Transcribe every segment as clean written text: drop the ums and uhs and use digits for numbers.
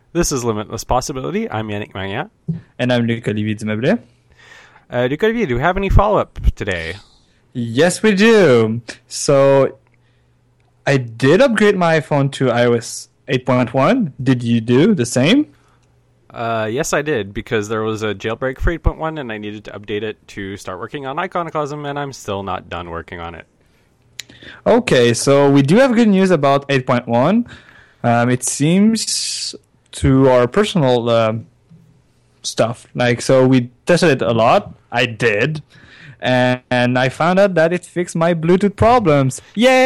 This is Limitless Possibility. I'm Yannick Magna. And I'm Luc-Olivier Dumeuble. Luc-Olivier, do we have any follow-up today? Yes, we do. So, I did upgrade my iPhone to iOS 8.1. Did you do the same? Yes, I did, because there was a jailbreak for 8.1, and I needed to update it to start working on Iconoclasm, and I'm still not done working on it. Okay, so we do have good news about 8.1. It seems to our personal stuff. So we tested it a lot. I did. And I found out that it fixed my Bluetooth problems.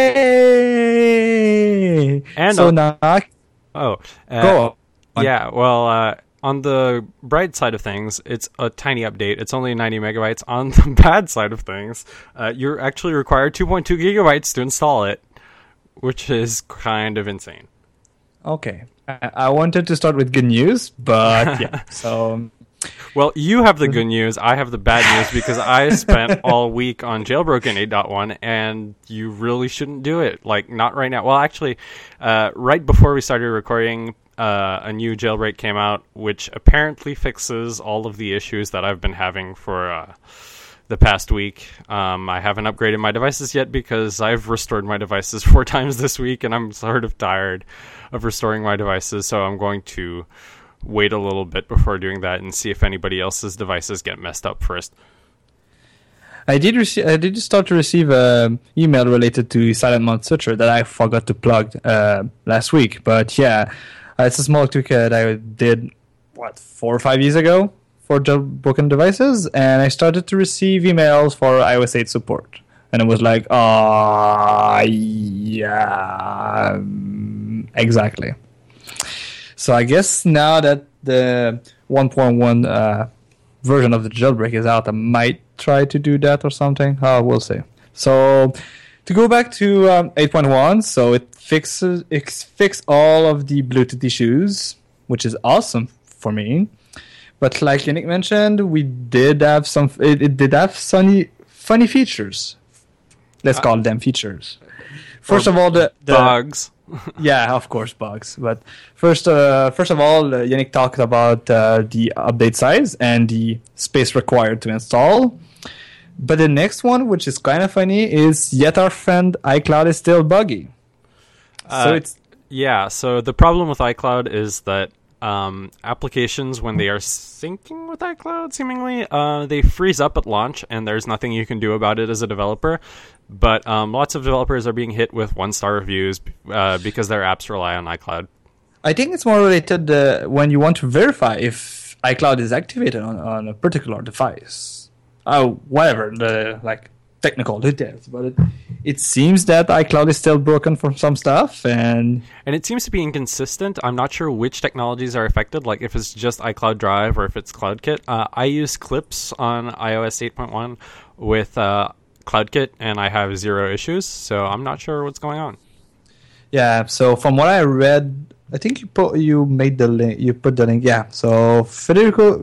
Yay! And so now... go on. Yeah, well, on the bright side of things, it's a tiny update. It's only 90 megabytes. On the bad side of things, you're actually required 2.2 gigabytes to install it, which is kind of insane. Okay. I wanted to start with good news, but yeah. So... Well, you have the good news. I have the bad news because I spent all week on Jailbroken 8.1, and you really shouldn't do it. Like, not right now. Well, actually, right before we started recording, a new jailbreak came out, which apparently fixes all of the issues that I've been having for the past week. I haven't upgraded my devices yet because I've restored my devices 4 times this week, and I'm sort of tired of restoring my devices, so I'm going to wait a little bit before doing that and see if anybody else's devices get messed up first. I did start to receive an email related to Silent Mount Switcher that I forgot to plug last week. But yeah, it's a small tweak that I did, 4 or 5 years ago for jailbroken devices, and I started to receive emails for iOS 8 support. And it was like, yeah, exactly. So I guess now that the 1.1 version of the jailbreak is out, I might try to do that or something. We'll see. So to go back to 8.1, so it fixed all of the Bluetooth issues, which is awesome for me. But like Yannick mentioned, we did have it did have some funny features. Let's call them features. First of all, the bugs. Yeah, of course, bugs. But first of all, Yannick talked about the update size and the space required to install. But the next one, which is kind of funny, is yet our friend iCloud is still buggy. So the problem with iCloud is that applications, when they are syncing with iCloud, seemingly, they freeze up at launch, and there's nothing you can do about it as a developer. But lots of developers are being hit with 1-star reviews because their apps rely on iCloud. I think it's more related when you want to verify if iCloud is activated on a particular device. Whatever, the technical details. But it seems that iCloud is still broken for some stuff. And it seems to be inconsistent. I'm not sure which technologies are affected, like if it's just iCloud Drive or if it's CloudKit. I use Clips on iOS 8.1 with... CloudKit, and I have 0 issues, so I'm not sure what's going on. Yeah, so from what I read, I think you made the link. You put the link. Yeah, so Federico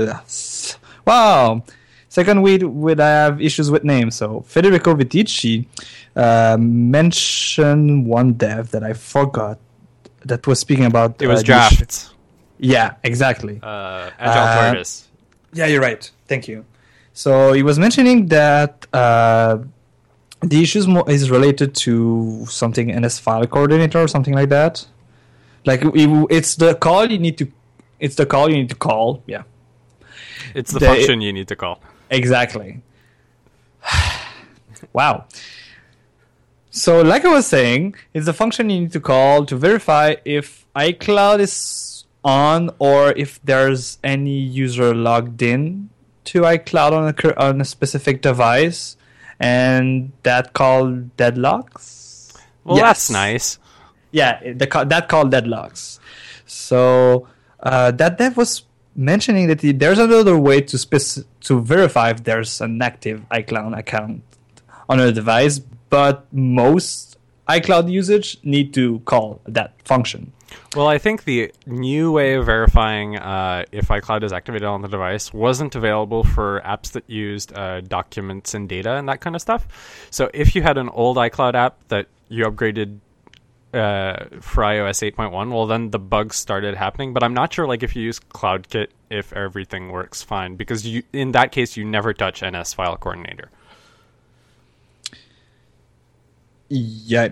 Wow, second week I have issues with names. So Federico Vitici mentioned one dev that I forgot that was speaking about. It was Drafts. Yeah, exactly. Agile Tortoise. Yeah, you're right. Thank you. So he was mentioning that the issues is related to something NS file coordinator or something like that. Like it's the call you need to. It's the call you need to call. Yeah. It's the function you need to call. Exactly. Wow. So, like I was saying, it's the function you need to call to verify if iCloud is on or if there's any user logged in to iCloud on a specific device, and that call deadlocks. Well, yes. That's nice. Yeah, that call deadlocks. So that dev was mentioning that there's another way to verify if there's an active iCloud account on a device, but most iCloud usage need to call that function. Well, I think the new way of verifying if iCloud is activated on the device wasn't available for apps that used documents and data and that kind of stuff. So if you had an old iCloud app that you upgraded for iOS 8.1, well, then the bugs started happening. But I'm not sure, like, if you use CloudKit, if everything works fine, because in that case, you never touch NS File Coordinator. Yeah.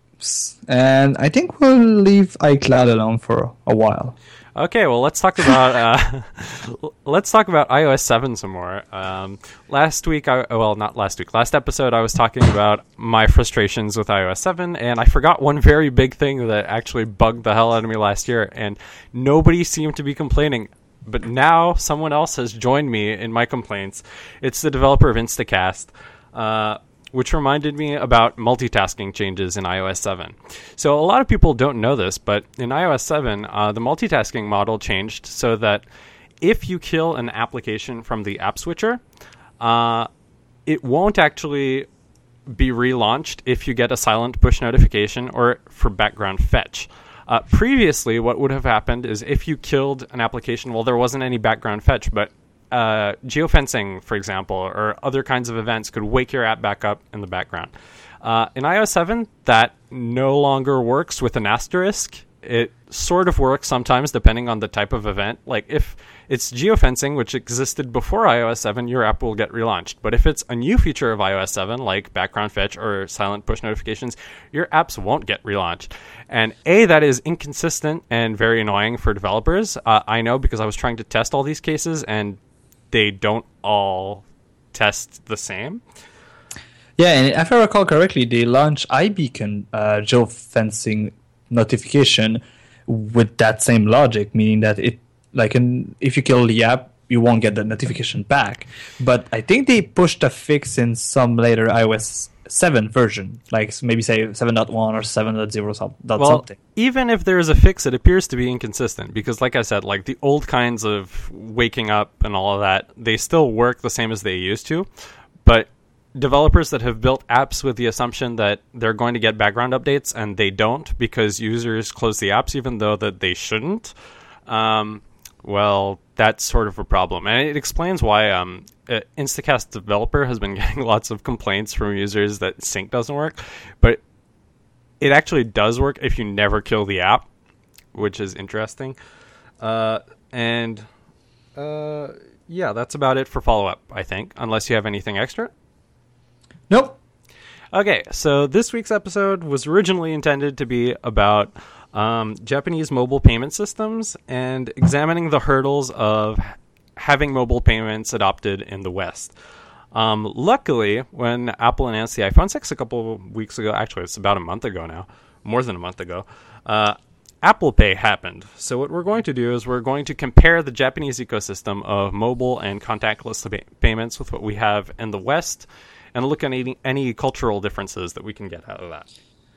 And I think we'll leave iCloud alone for a while. Okay, well, let's talk about iOS 7 some more. Last episode, I was talking about my frustrations with iOS 7, and I forgot one very big thing that actually bugged the hell out of me last year, and nobody seemed to be complaining. But now someone else has joined me in my complaints. It's the developer of Instacast, which reminded me about multitasking changes in iOS 7. So a lot of people don't know this, but in iOS 7, the multitasking model changed so that if you kill an application from the app switcher, it won't actually be relaunched if you get a silent push notification or for background fetch. Previously, what would have happened is if you killed an application, well, there wasn't any background fetch, but geofencing, for example, or other kinds of events could wake your app back up in the background. In iOS 7, that no longer works with an asterisk. It sort of works sometimes depending on the type of event. Like if it's geofencing, which existed before iOS 7, your app will get relaunched. But if it's a new feature of iOS 7, like background fetch or silent push notifications, your apps won't get relaunched. And that is inconsistent and very annoying for developers. I know because I was trying to test all these cases and they don't all test the same. Yeah, and if I recall correctly, they launched iBeacon geofencing notification with that same logic, meaning that if you kill the app, you won't get the notification back. But I think they pushed a fix in some later iOS 7 version, like maybe say 7.1 or 7.0 something. Even if there is a fix, it appears to be inconsistent because, like I said, like the old kinds of waking up and all of that, they still work the same as they used to. But developers that have built apps with the assumption that they're going to get background updates and they don't because users close the apps even though that they shouldn't, well, that's sort of a problem. And it explains why Instacast developer has been getting lots of complaints from users that sync doesn't work. But it actually does work if you never kill the app, which is interesting. Yeah, that's about it for follow-up, I think, unless you have anything extra. Nope. Okay, so this week's episode was originally intended to be about Japanese mobile payment systems and examining the hurdles of having mobile payments adopted in the West. Luckily, when Apple announced the iPhone 6 a couple of weeks ago, actually it's about a month ago now, more than a month ago, Apple Pay happened. So what we're going to do is we're going to compare the Japanese ecosystem of mobile and contactless payments with what we have in the West and look at any cultural differences that we can get out of that.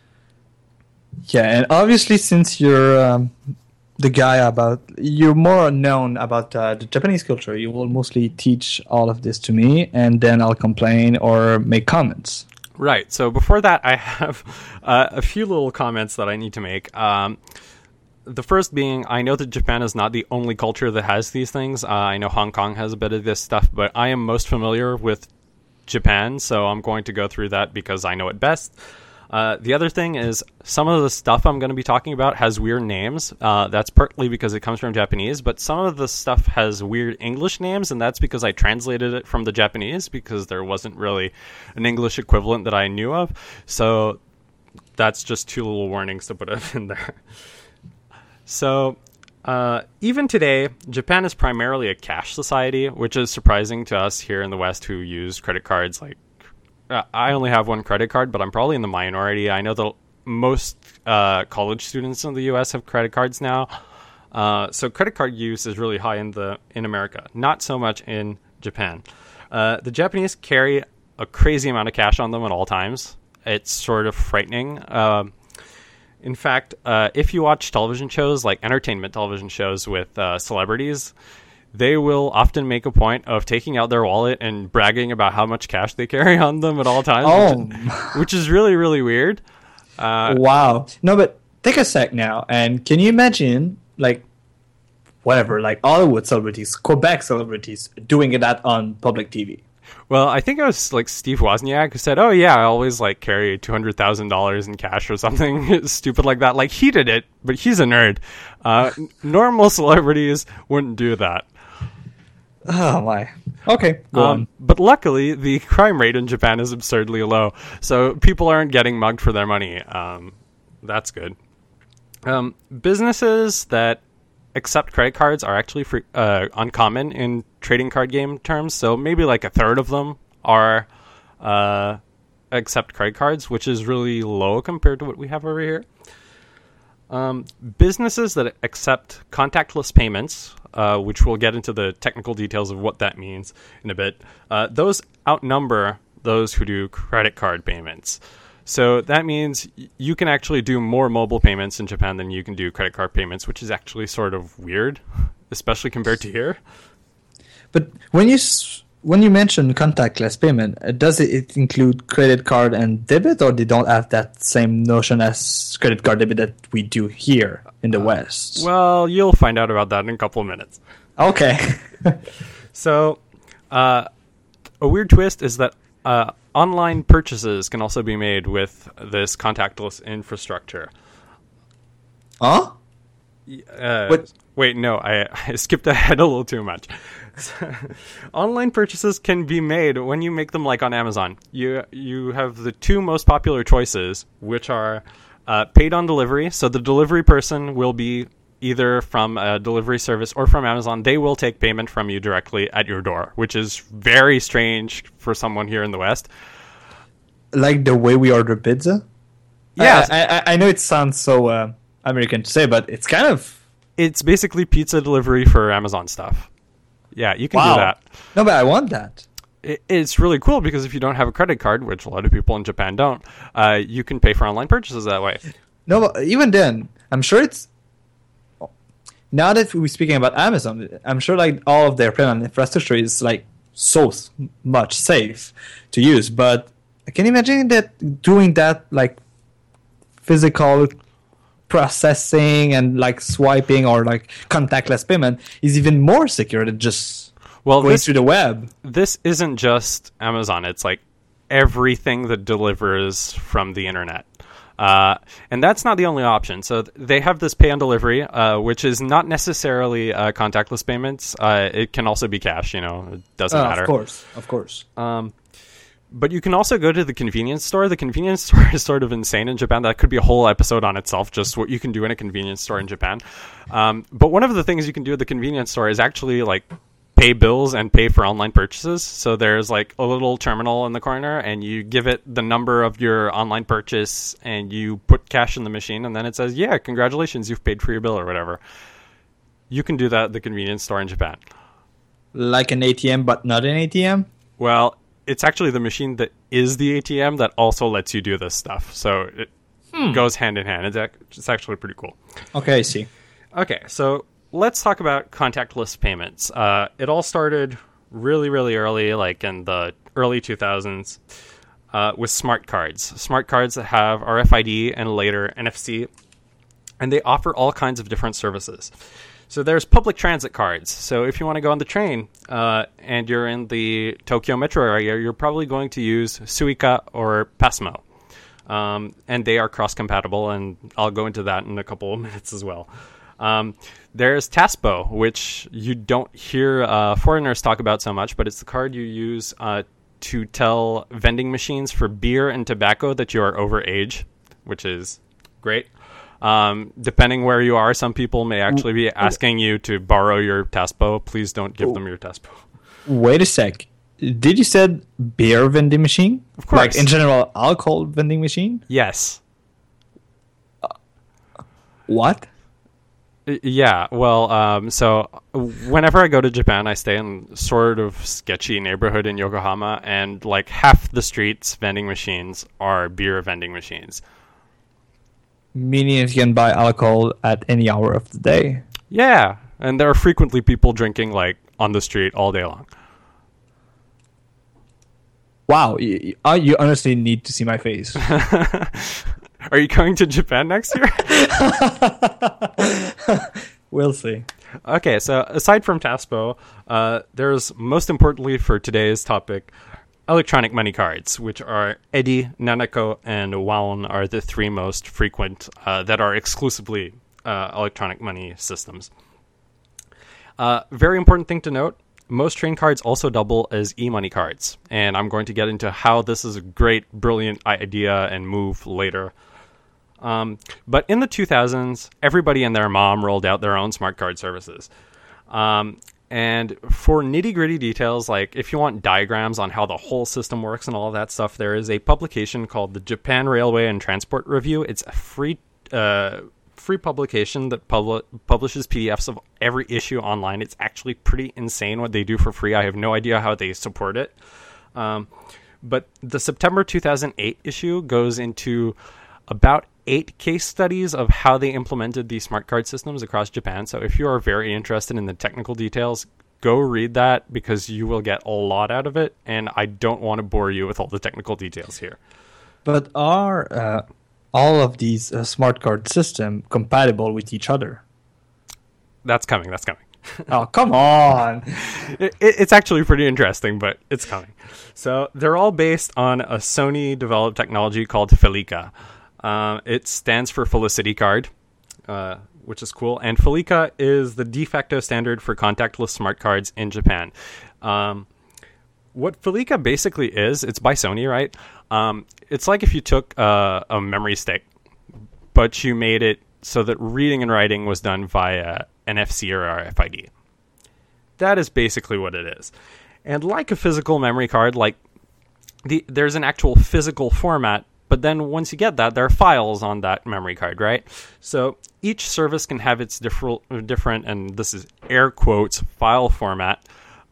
Yeah, and obviously since you're the guy you're more known about the Japanese culture, you will mostly teach all of this to me, and then I'll complain or make comments. Right, so before that, I have a few little comments that I need to make. The first being, I know that Japan is not the only culture that has these things. I know Hong Kong has a bit of this stuff, but I am most familiar with Japan, so I'm going to go through that because I know it best. The other thing is some of the stuff I'm going to be talking about has weird names. That's partly because it comes from Japanese, but some of the stuff has weird English names, and that's because I translated it from the Japanese because there wasn't really an English equivalent that I knew of. So that's just two little warnings to put in there. So even today, Japan is primarily a cash society, which is surprising to us here in the West who use credit cards. Like, I only have one credit card, but I'm probably in the minority. I know that most college students in the U.S. have credit cards now. So credit card use is really high in America, not so much in Japan. The Japanese carry a crazy amount of cash on them at all times. It's sort of frightening. In fact, if you watch television shows, like entertainment television shows with celebrities, they will often make a point of taking out their wallet and bragging about how much cash they carry on them at all times, which is really, really weird. Wow. No, but take a sec now, and can you imagine, like, whatever, like Hollywood celebrities, Quebec celebrities, doing that on public TV? Well, I think it was like Steve Wozniak who said, "Oh yeah, I always like carry $200,000 in cash or something stupid like that." Like he did it, but he's a nerd. Normal celebrities wouldn't do that. Oh my. Okay, go on. But luckily, the crime rate in Japan is absurdly low, so people aren't getting mugged for their money. That's good. Businesses that accept credit cards are actually uncommon in trading card game terms. So maybe like a third of them are accept credit cards, which is really low compared to what we have over here. Businesses that accept contactless payments, which we'll get into the technical details of what that means in a bit, those outnumber those who do credit card payments. So that means you can actually do more mobile payments in Japan than you can do credit card payments, which is actually sort of weird, especially compared to here. But when you mention contactless payment, does it include credit card and debit, or they don't have that same notion as credit card debit that we do here in the West? Well, you'll find out about that in a couple of minutes. Okay. So, a weird twist is that online purchases can also be made with this contactless infrastructure. Huh? Wait, no, I skipped ahead a little too much. Online purchases can be made when you make them like on Amazon. You have the two most popular choices, which are paid on delivery. So the delivery person will be either from a delivery service or from Amazon. They will take payment from you directly at your door, which is very strange for someone here in the West. Like the way we order pizza? Yeah. I know it sounds so American to say, but it's kind of... It's basically pizza delivery for Amazon stuff. Yeah, you can do that. No, but I want that. It's really cool because if you don't have a credit card, which a lot of people in Japan don't, you can pay for online purchases that way. No, but even then, I'm sure it's... Now that we're speaking about Amazon, I'm sure like all of their payment infrastructure is like so much safe to use. But I can imagine that doing that like physical processing and like swiping or like contactless payment is even more secure than just going through the web. This isn't just Amazon. It's like everything that delivers from the internet. And that's not the only option. So they have this pay on delivery, which is not necessarily contactless payments. It can also be cash, it doesn't matter. Of course. But you can also go to the convenience store. The convenience store is sort of insane in Japan. That could be a whole episode on itself, just what you can do in a convenience store in Japan. But one of the things you can do at the convenience store is actually like pay bills and pay for online purchases. So there's like a little terminal in the corner and you give it the number of your online purchase and you put cash in the machine and then it says, yeah, congratulations, you've paid for your bill or whatever. You can do that at the convenience store in Japan. Like an ATM, but not an ATM? Well, it's actually the machine that is the ATM that also lets you do this stuff. So it goes hand in hand. It's actually pretty cool. Okay, I see. Okay, so let's talk about contactless payments. It all started really, really early, like in the early 2000s, with smart cards. Smart cards that have RFID and later NFC, and they offer all kinds of different services. So there's public transit cards. So if you want to go on the train and you're in the Tokyo metro area, you're probably going to use Suica or Pasmo. And they are cross-compatible, and I'll go into that in a couple of minutes as well. There's Taspo, which you don't hear foreigners talk about so much, but it's the card you use to tell vending machines for beer and tobacco that you are over age, which is great. Depending where you are, some people may actually be asking you to borrow your Taspo. Please don't give them your Taspo. Wait a sec. Did you said beer vending machine? Of course. Like in general, alcohol vending machine? Yes. What? Yeah, well, so whenever I go to Japan, I stay in sort of sketchy neighborhood in Yokohama, and like half the streets vending machines are beer vending machines. Meaning you can buy alcohol at any hour of the day. Yeah, and there are frequently people drinking like on the street all day long. Wow, you honestly need to see my face. Are you going to Japan next year? We'll see. Okay, so aside from TASPO, there's most importantly for today's topic, electronic money cards, which are Eddy, Nanako, and Wowon are the three most frequent that are exclusively electronic money systems. Very important thing to note, most train cards also double as e-money cards, and I'm going to get into how this is a great, brilliant idea and move later. But in the 2000s, everybody and their mom rolled out their own smart card services. And for nitty-gritty details, like if you want diagrams on how the whole system works and all of that stuff, there is a publication called the Japan Railway and Transport Review. It's a free publication that publishes PDFs of every issue online. It's actually pretty insane what they do for free. I have no idea how they support it. But the September 2008 issue goes into about 8 case studies of how they implemented these smart card systems across Japan. So if you are very interested in the technical details, go read that because you will get a lot out of it. And I don't want to bore you with all the technical details here. But are all of these smart card systems compatible with each other? That's coming. Oh, come on. It's actually pretty interesting, but it's coming. So they're all based on a Sony-developed technology called Felica. It stands for Felicity Card, which is cool. And Felica is the de facto standard for contactless smart cards in Japan. What Felica basically is, it's by Sony, right? It's like if you took a memory stick, but you made it so that reading and writing was done via NFC or RFID. That is basically what it is. And like a physical memory card, there's an actual physical format, but then once you get that, there are files on that memory card, right? So each service can have its different, and this is air quotes, file format,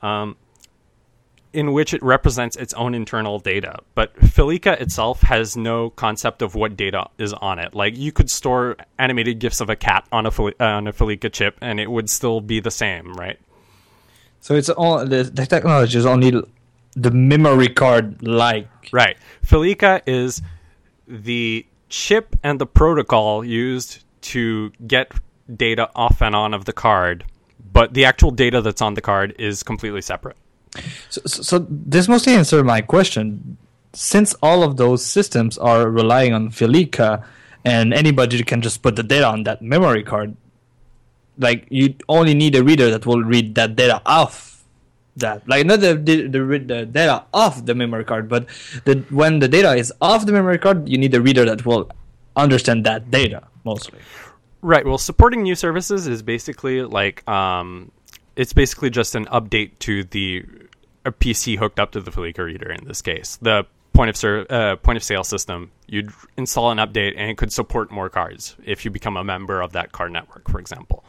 in which it represents its own internal data. But Felica itself has no concept of what data is on it. Like, you could store animated GIFs of a cat on a Felica chip, and it would still be the same, right? So it's all the technology is only the memory card like. Right. Felica is the chip and the protocol used to get data off and on of the card, but the actual data that's on the card is completely separate. So this mostly answers my question. Since all of those systems are relying on Felica, and anybody can just put the data on that memory card, like, you only need a reader that will read that data off that. Like, not the data off the memory card, but when the data is off the memory card, you need a reader that will understand that data, mostly. Right. Well, supporting new services is basically like, it's basically just an update to a PC hooked up to the Felica reader in this case. The point of sale system, you'd install an update and it could support more cards if you become a member of that card network, for example.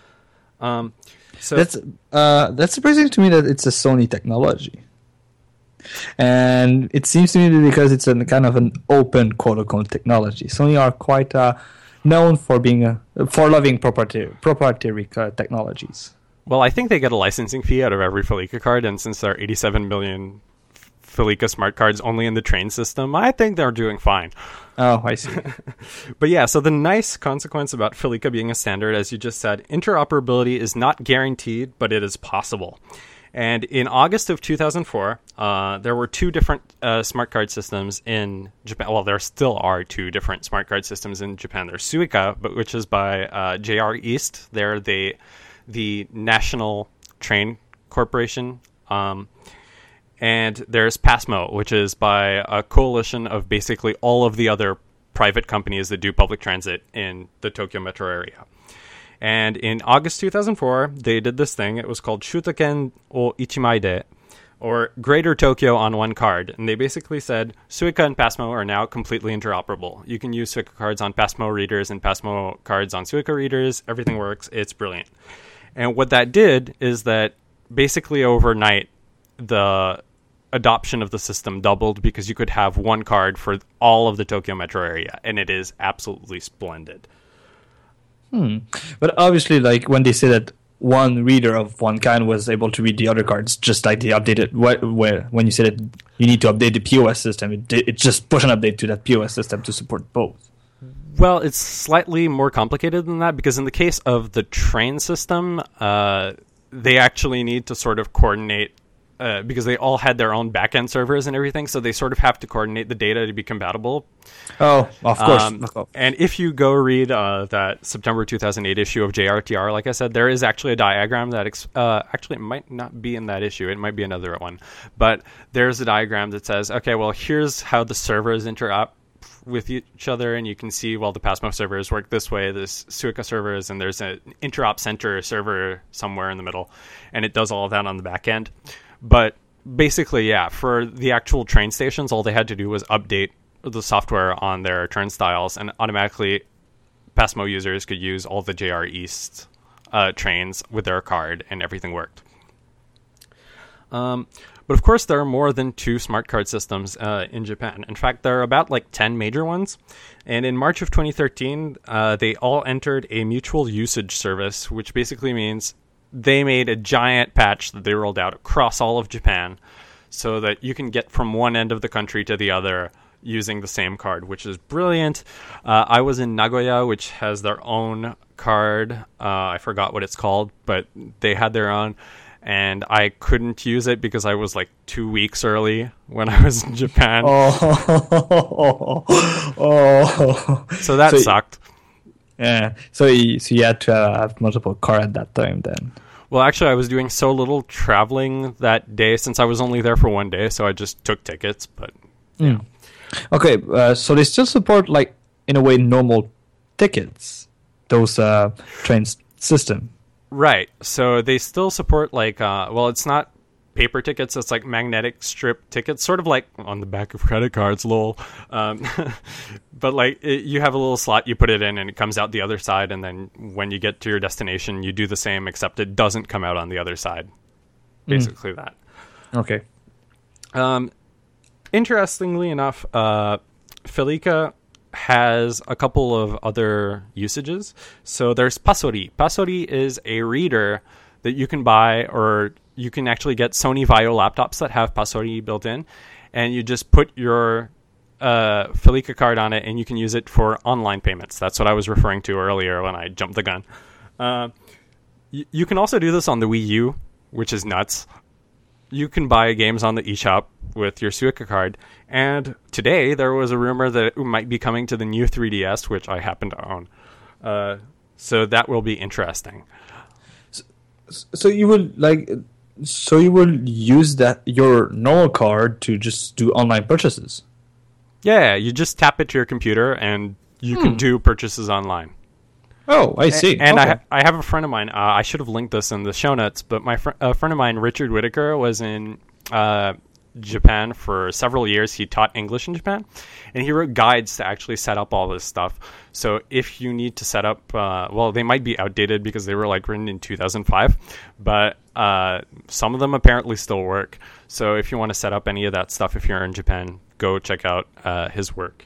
So that's surprising to me that it's a Sony technology, and it seems to me because it's a kind of an open quote-unquote technology. Sony are quite known for being for loving proprietary technologies. Well, I think they get a licensing fee out of every Felica card, and since there are 87 million Felica smart cards only in the train system, I think they're doing fine. Oh, I see. But yeah, so the nice consequence about Felica being a standard, as you just said, interoperability is not guaranteed, but it is possible. And in August of 2004, there were 2 different smart card systems in Japan. Well, there still are 2 different smart card systems in Japan. There's Suica, which is by JR East. They're the National Train Corporation. And there's PASMO, which is by a coalition of basically all of the other private companies that do public transit in the Tokyo metro area. And in August 2004, they did this thing. It was called Shutoken o Ichimaide, or Greater Tokyo on one card. And they basically said Suica and PASMO are now completely interoperable. You can use Suica cards on PASMO readers and PASMO cards on Suica readers. Everything works. It's brilliant. And what that did is that basically overnight, the adoption of the system doubled because you could have one card for all of the Tokyo metro area, and it is absolutely splendid. But obviously, like, when they say that one reader of one kind was able to read the other cards, just like they updated when you said that you need to update the POS system, it just push an update to that POS system to support both. Well, it's slightly more complicated than that because in the case of the train system, they actually need to sort of coordinate because they all had their own backend servers and everything, so they sort of have to coordinate the data to be compatible. Oh, of course. And if you go read that September 2008 issue of JRTR, like I said, there is actually a diagram that actually it might not be in that issue. It might be another one. But there's a diagram that says, okay, well, here's how the servers interact with each other, and you can see, well, the Pasmo servers work this way, there's Suica servers, and there's an interop center server somewhere in the middle, and it does all of that on the back end. But basically, yeah, for the actual train stations, all they had to do was update the software on their turnstiles, and automatically Pasmo users could use all the JR East trains with their card, and everything worked. But of course, there are more than 2 smart card systems in Japan. In fact, there are about 10 major ones. And in March of 2013, they all entered a mutual usage service, which basically means they made a giant patch that they rolled out across all of Japan so that you can get from one end of the country to the other using the same card, which is brilliant. I was in Nagoya, which has their own card. I forgot what it's called, but they had their own. And I couldn't use it because I was 2 weeks early when I was in Japan. So that sucked. Yeah, so you had to have multiple cards at that time then. Well, actually, I was doing so little traveling that day since I was only there for one day, so I just took tickets. But yeah. Okay, so they still support in a way normal tickets, those train system. Right. So they still support well, it's not paper tickets, it's magnetic strip tickets, sort of like on the back of credit cards, lol. But you have a little slot, you put it in and it comes out the other side, and then when you get to your destination you do the same, except it doesn't come out on the other side. Basically that. Okay. Interestingly enough, Felica has a couple of other usages. So there's Pasori. Pasori is a reader that you can buy, or you can actually get Sony Vaio laptops that have Pasori built in, and you just put your Felica card on it, and you can use it for online payments. That's what I was referring to earlier when I jumped the gun. You can also do this on the Wii U, which is nuts. You can buy games on the eShop with your Suica card, and today there was a rumor that it might be coming to the new 3DS, which I happen to own. So that will be interesting. So you would use that your normal card to just do online purchases? Yeah, you just tap it to your computer and you can do purchases online. Oh, I see. And okay. I have a friend of mine, I should have linked this in the show notes, but a friend of mine, Richard Whitaker, was in Japan for several years. He taught English in Japan, and he wrote guides to actually set up all this stuff. So if you need to set up, well, they might be outdated because they were written in 2005, but some of them apparently still work. So if you want to set up any of that stuff, if you're in Japan, go check out his work.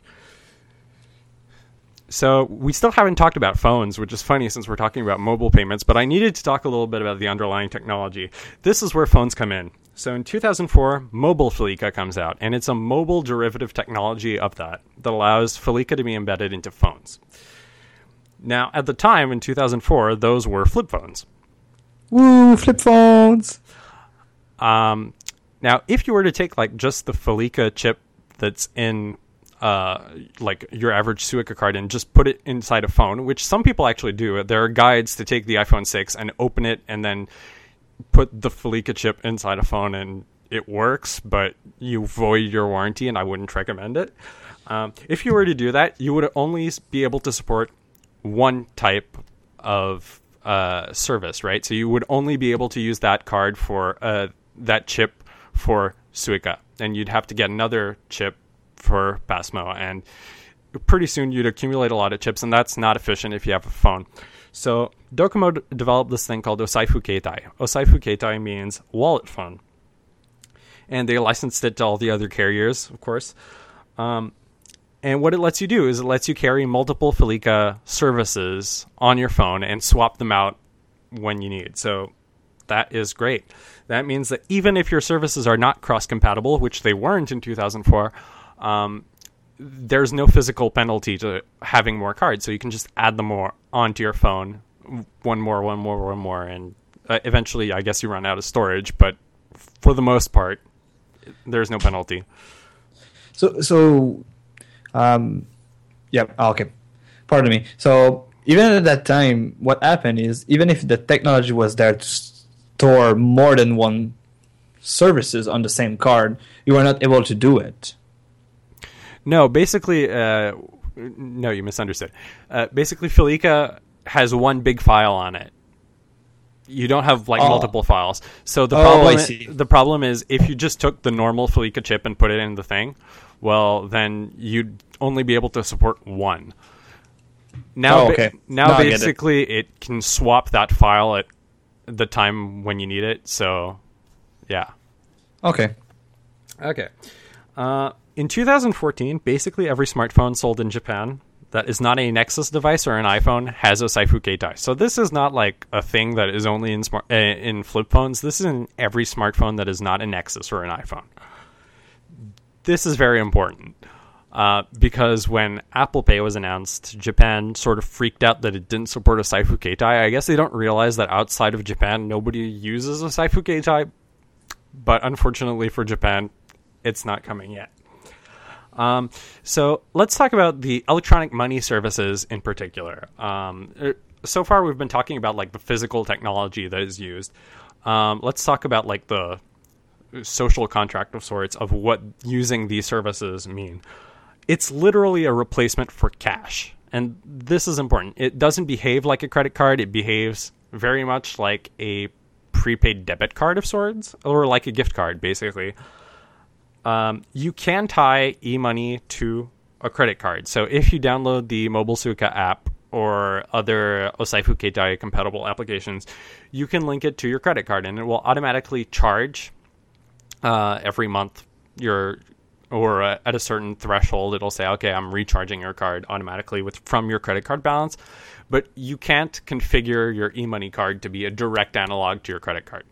So we still haven't talked about phones, which is funny since we're talking about mobile payments, but I needed to talk a little bit about the underlying technology. This is where phones come in. So in 2004, Mobile Felica comes out, and it's a mobile derivative technology of that allows Felica to be embedded into phones. Now, at the time, in 2004, those were flip phones. Woo, flip phones! Now, if you were to take just the Felica chip that's in your average Suica card and just put it inside a phone, which some people actually do. There are guides to take the iPhone 6 and open it and then put the Felica chip inside a phone, and it works, but you void your warranty, and I wouldn't recommend it. If you were to do that, you would only be able to support one type of service, right? So you would only be able to use that card for that chip for Suica, and you'd have to get another chip for Pasmo, and pretty soon you'd accumulate a lot of chips, and that's not efficient if you have a phone. So Docomo developed this thing called Osaifu Keitai. Osaifu Keitai means wallet phone, and they licensed it to all the other carriers, of course. And what it lets you do is it lets you carry multiple Felica services on your phone and swap them out when you need. So that is great. That means that even if your services are not cross-compatible, which they weren't in 2004, there's no physical penalty to having more cards, so you can just add them more onto your phone, one more, and eventually, I guess you run out of storage. But for the most part, there's no penalty. Yeah, okay. Pardon me. So even at that time, what happened is, even if the technology was there to store more than one services on the same card, you were not able to do it. No, basically, no, you misunderstood. Basically, Felica has one big file on it. You don't have multiple files. So the problem is if you just took the normal Felica chip and put it in the thing, well, then you'd only be able to support one. Now, basically, it can swap that file at the time when you need it. So, yeah. Okay. In 2014, basically every smartphone sold in Japan that is not a Nexus device or an iPhone has a Saifu Keitai. So this is not like a thing that is only in flip phones. This is in every smartphone that is not a Nexus or an iPhone. This is very important because when Apple Pay was announced, Japan sort of freaked out that it didn't support a Saifu Keitai. I guess they don't realize that outside of Japan, nobody uses a Saifu Keitai. But unfortunately for Japan, it's not coming yet. So let's talk about the electronic money services in particular. So far, we've been talking about the physical technology that is used. Let's talk about the social contract of sorts of what using these services mean. It's literally a replacement for cash. And this is important. It doesn't behave like a credit card. It behaves very much like a prepaid debit card of sorts, or like a gift card, basically. You can tie e-money to a credit card. So if you download the Mobile Suica app or other Osaifu Keitai compatible applications, you can link it to your credit card, and it will automatically charge every month at a certain threshold. It'll say, okay, I'm recharging your card automatically from your credit card balance. But you can't configure your e-money card to be a direct analog to your credit card.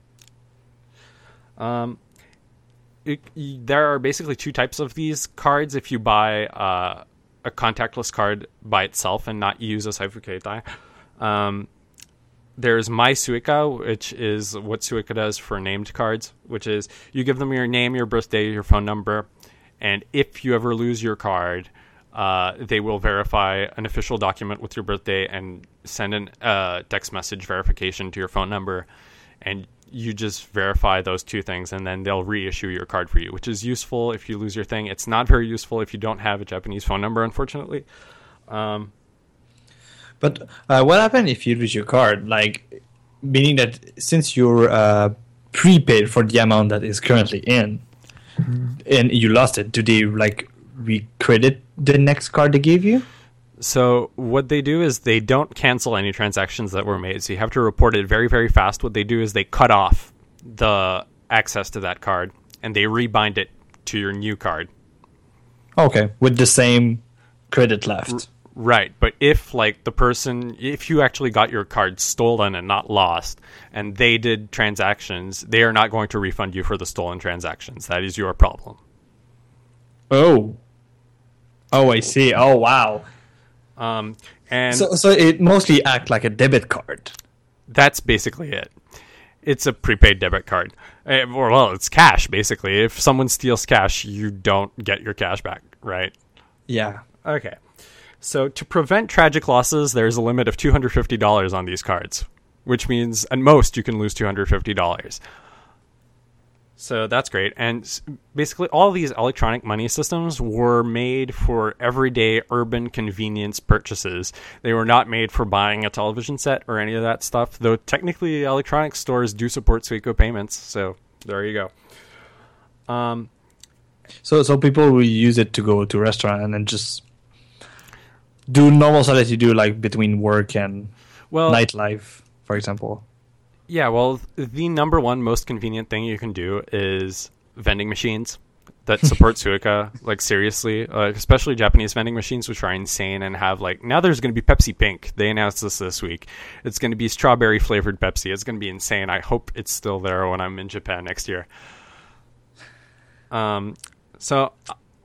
There are basically two types of these cards. If you buy a contactless card by itself and not use a Saifu Keitai, there's My Suica, which is what Suica does for named cards, which is you give them your name, your birthday, your phone number, and if you ever lose your card, they will verify an official document with your birthday and send a text message verification to your phone number, and you just verify those two things, and then they'll reissue your card for you, which is useful if you lose your thing. It's not very useful if you don't have a Japanese phone number, unfortunately. But what happens if you lose your card? Meaning that since you're prepaid for the amount that is currently in, and you lost it, do they recredit the next card they gave you? So what they do is they don't cancel any transactions that were made. So you have to report it very, very fast. What they do is they cut off the access to that card, and they rebind it to your new card. Okay, with the same credit left. Right, but if if you actually got your card stolen and not lost, and they did transactions, they are not going to refund you for the stolen transactions. That is your problem. Oh, I see. Oh, wow. And so it mostly acts like a debit card. That's basically it. It's a prepaid debit card. Well, it's cash, basically. If someone steals cash, you don't get your cash back, right? Yeah. Okay. So to prevent tragic losses, there's a limit of $250 on these cards, which means at most you can lose $250. So that's great. And basically all of these electronic money systems were made for everyday urban convenience purchases. They were not made for buying a television set or any of that stuff, though technically electronic stores do support Suico payments. So there you go. So people will use it to go to a restaurant and then just do normal stuff that you do between work and nightlife, for example. Yeah, well, the number one most convenient thing you can do is vending machines that support Suica, seriously, especially Japanese vending machines, which are insane and have, now there's going to be Pepsi Pink. They announced this week. It's going to be strawberry-flavored Pepsi. It's going to be insane. I hope it's still there when I'm in Japan next year. So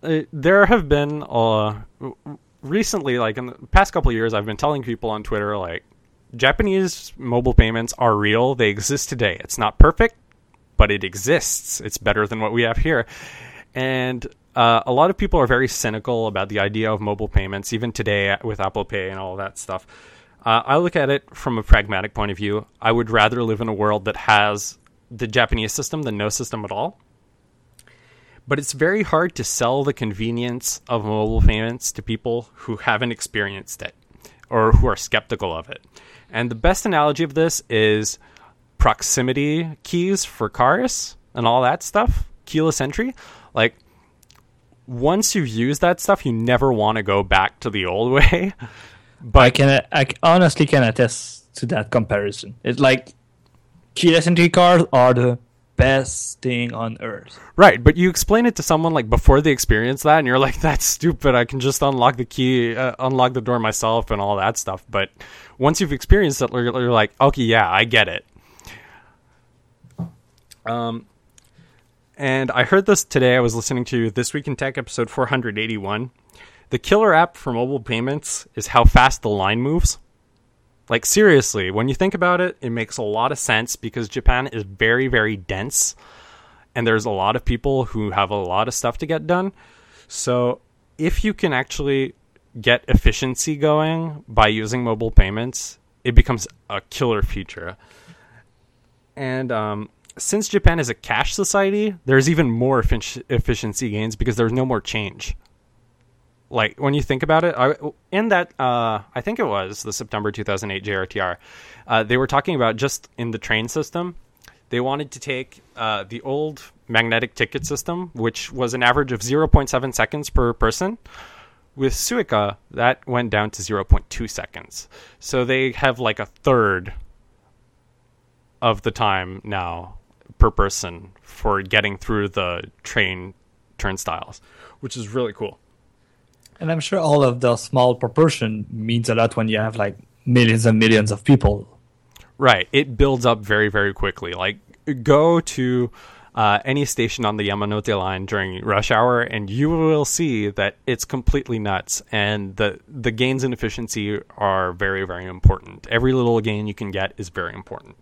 there have been recently, like in the past couple of years, I've been telling people on Twitter, like, Japanese mobile payments are real. They exist today. It's not perfect, but it exists. It's better than what we have here. And a lot of people are very cynical about the idea of mobile payments, even today with Apple Pay and all that stuff. I look at it from a pragmatic point of view. I would rather live in a world that has the Japanese system than no system at all. But it's very hard to sell the convenience of mobile payments to people who haven't experienced it or who are skeptical of it. And the best analogy of this is proximity keys for cars and all that stuff, keyless entry. Like, once you've used that stuff, you never want to go back to the old way. But I honestly can attest to that comparison. It's like keyless entry cars are the best thing on earth. Right, but you explain it to someone like before they experience that, and you're like, "That's stupid. I can just unlock the key, unlock the door myself, and all that stuff." But once you've experienced it, you're like, "Okay, yeah, I get it." And I heard this today. I was listening to This Week in Tech episode 481. The killer app for mobile payments is how fast the line moves. Like, seriously, when you think about it, it makes a lot of sense because Japan is very, very dense. And there's a lot of people who have a lot of stuff to get done. So if you can actually get efficiency going by using mobile payments, it becomes a killer feature. And since Japan is a cash society, there's even more efficiency gains because there's no more change. Like, when you think about it, I think it was the September 2008 JRTR, they were talking about just in the train system, they wanted to take the old magnetic ticket system, which was an average of 0.7 seconds per person. With Suica, that went down to 0.2 seconds. So they have like a third of the time now per person for getting through the train turnstiles, which is really cool. And I'm sure all of the small proportion means a lot when you have like millions and millions of people. Right. It builds up very, very quickly. Like, go to any station on the Yamanote line during rush hour, and you will see that it's completely nuts. And the gains in efficiency are very, very important. Every little gain you can get is very important.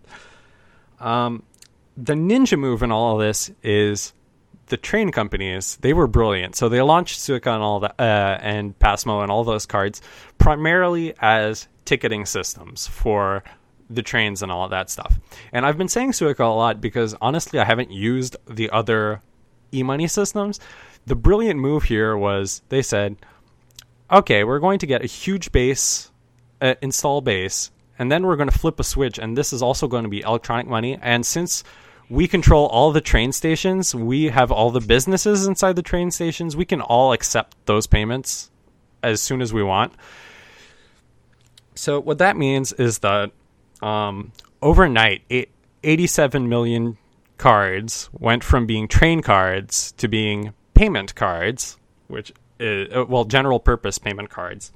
The ninja move in all of this is the train companies. They were brilliant. So they launched Suica and all that, and Pasmo and all those cards primarily as ticketing systems for the trains and all of that stuff. And I've been saying Suica a lot because honestly, I haven't used the other e-money systems. The brilliant move here was they said, okay, we're going to get a huge base, install base, and then we're going to flip a switch, and this is also going to be electronic money. And since we control all the train stations, we have all the businesses inside the train stations, we can all accept those payments as soon as we want. So what that means is that overnight, 87 million cards went from being train cards to being payment cards, which is, general purpose payment cards.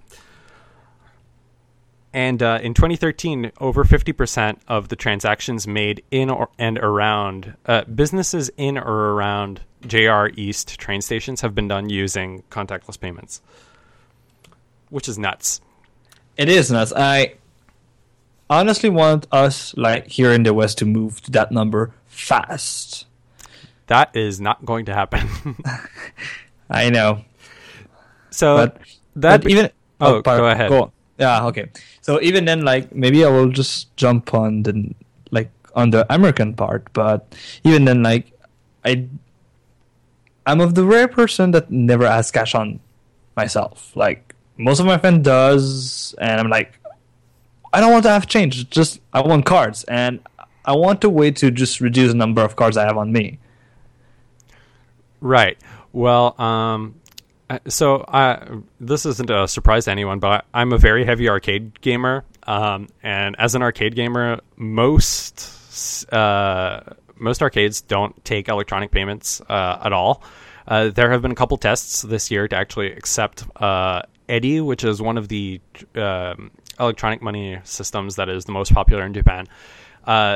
And in 2013, over 50% of the transactions made in and around businesses in or around JR East train stations have been done using contactless payments, which is nuts. It is nuts. I honestly want us, like here in the West, to move to that number fast. That is not going to happen. I know. So but even go ahead. Go on. Yeah, okay. So even then, like, maybe I will just jump on the American part, but even then, like, I'm of the rare person that never has cash on myself. Like, most of my friends does, and I'm like, I don't want to have change, just I want cards, and I want a way to just reduce the number of cards I have on me. Right. Well, so this isn't a surprise to anyone, but I'm a very heavy arcade gamer, and as an arcade gamer, most arcades don't take electronic payments at all. There have been a couple tests this year to actually accept Eddy, which is one of the electronic money systems that is the most popular in Japan.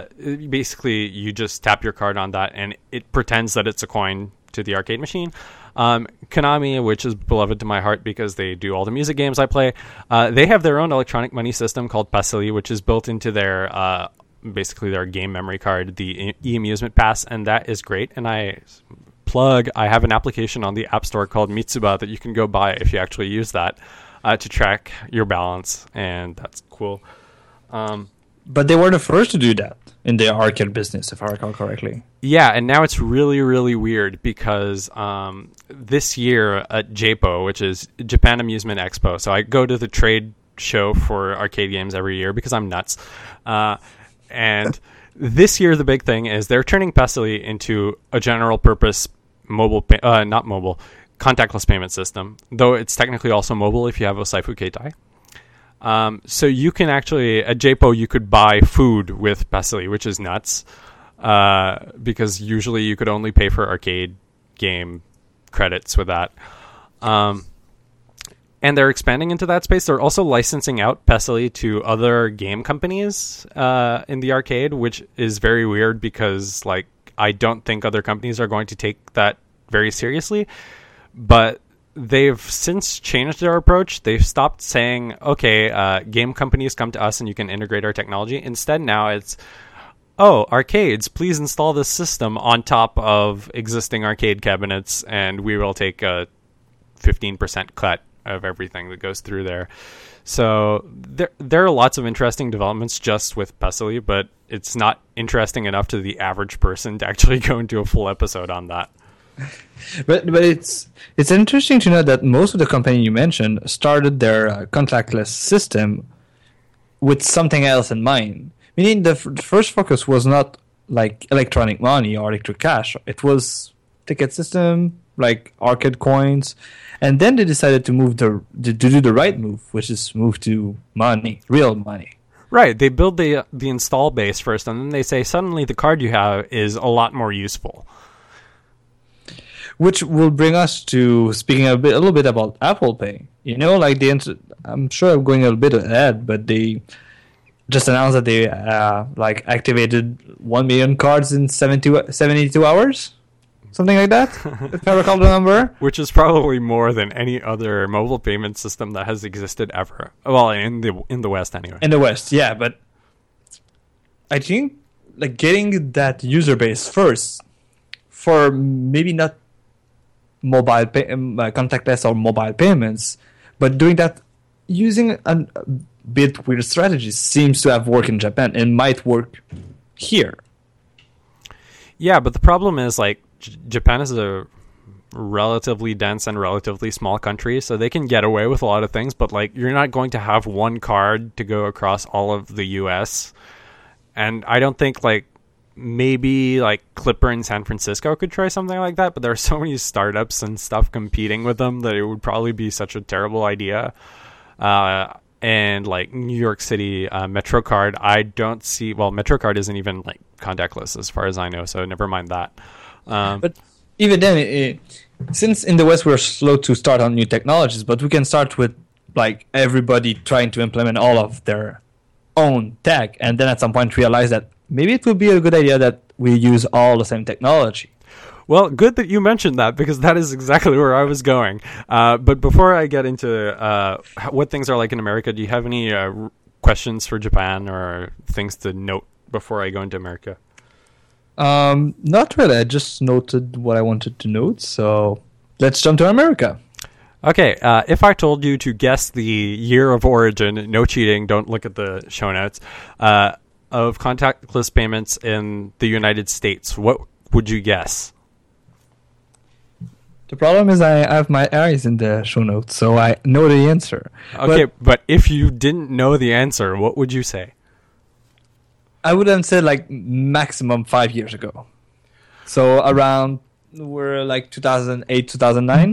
Basically, you just tap your card on that, and it pretends that it's a coin to the arcade machine. Konami, which is beloved to my heart because they do all the music games I play, they have their own electronic money system called Pasily, which is built into their basically their game memory card, the e-amusement pass, and that is great. And I have an application on the App Store called Mitsuba that you can go buy if you actually use that to track your balance, and that's cool. But they were the first to do that in the arcade business, if I recall correctly. Yeah, and now it's really, really weird because this year at JAPO, which is Japan Amusement Expo, so I go to the trade show for arcade games every year because I'm nuts. And this year the big thing is they're turning Pasily into a general purpose contactless payment system, though it's technically also mobile if you have Osaifu Keitai. So you can actually, at JAPO, you could buy food with Pasily, which is nuts, because usually you could only pay for arcade game credits with that. And they're expanding into that space. They're also licensing out Pasily to other game companies in the arcade, which is very weird because, like, I don't think other companies are going to take that very seriously. But they've since changed their approach. They've stopped saying, okay, game companies come to us and you can integrate our technology. Instead, now it's, oh, arcades, please install this system on top of existing arcade cabinets and we will take a 15% cut of everything that goes through there. So there are lots of interesting developments just with Pasily, but it's not interesting enough to the average person to actually go into a full episode on that. But it's interesting to know that most of the company you mentioned started their contactless system with something else in mind. Meaning the first focus was not like electronic money or electric cash. It was ticket system, like arcade coins. And then they decided to do the right move, which is move to money, real money. Right. They build the install base first, and then they say suddenly the card you have is a lot more useful. Which will bring us to speaking a little bit about Apple Pay. You know, like I'm sure I'm going a little bit ahead, but they just announced that they activated 1 million cards in 72 hours. Something like that, if I recall the number. Which is probably more than any other mobile payment system that has existed ever. Well, in the West anyway. In the West, yeah, but I think like getting that user base first for maybe not mobile contactless or mobile payments, but doing that using a bit weird strategies seems to have worked in Japan and might work here. Yeah, but the problem is like Japan is a relatively dense and relatively small country, so they can get away with a lot of things, but like you're not going to have one card to go across all of the US. And I don't think like maybe like Clipper in San Francisco could try something like that, but there are so many startups and stuff competing with them that it would probably be such a terrible idea. And like New York City MetroCard, I don't see. Well, MetroCard isn't even like contactless as far as I know, so never mind that. But even then, since in the West we're slow to start on new technologies, but we can start with like everybody trying to implement all of their own tech, and then at some point realize that maybe it would be a good idea that we use all the same technology. Well, good that you mentioned that, because that is exactly where I was going. But before I get into what things are like in America, do you have any questions for Japan or things to note before I go into America? Not really. I just noted what I wanted to note. So let's jump to America. Okay. If I told you to guess the year of origin, no cheating, don't look at the show notes, of contactless payments in the United States, what would you guess? The problem is I have my eyes in the show notes, so I know the answer. Okay, but if you didn't know the answer, what would you say? I would have said like maximum 5 years ago. So around, we're like 2008, 2009.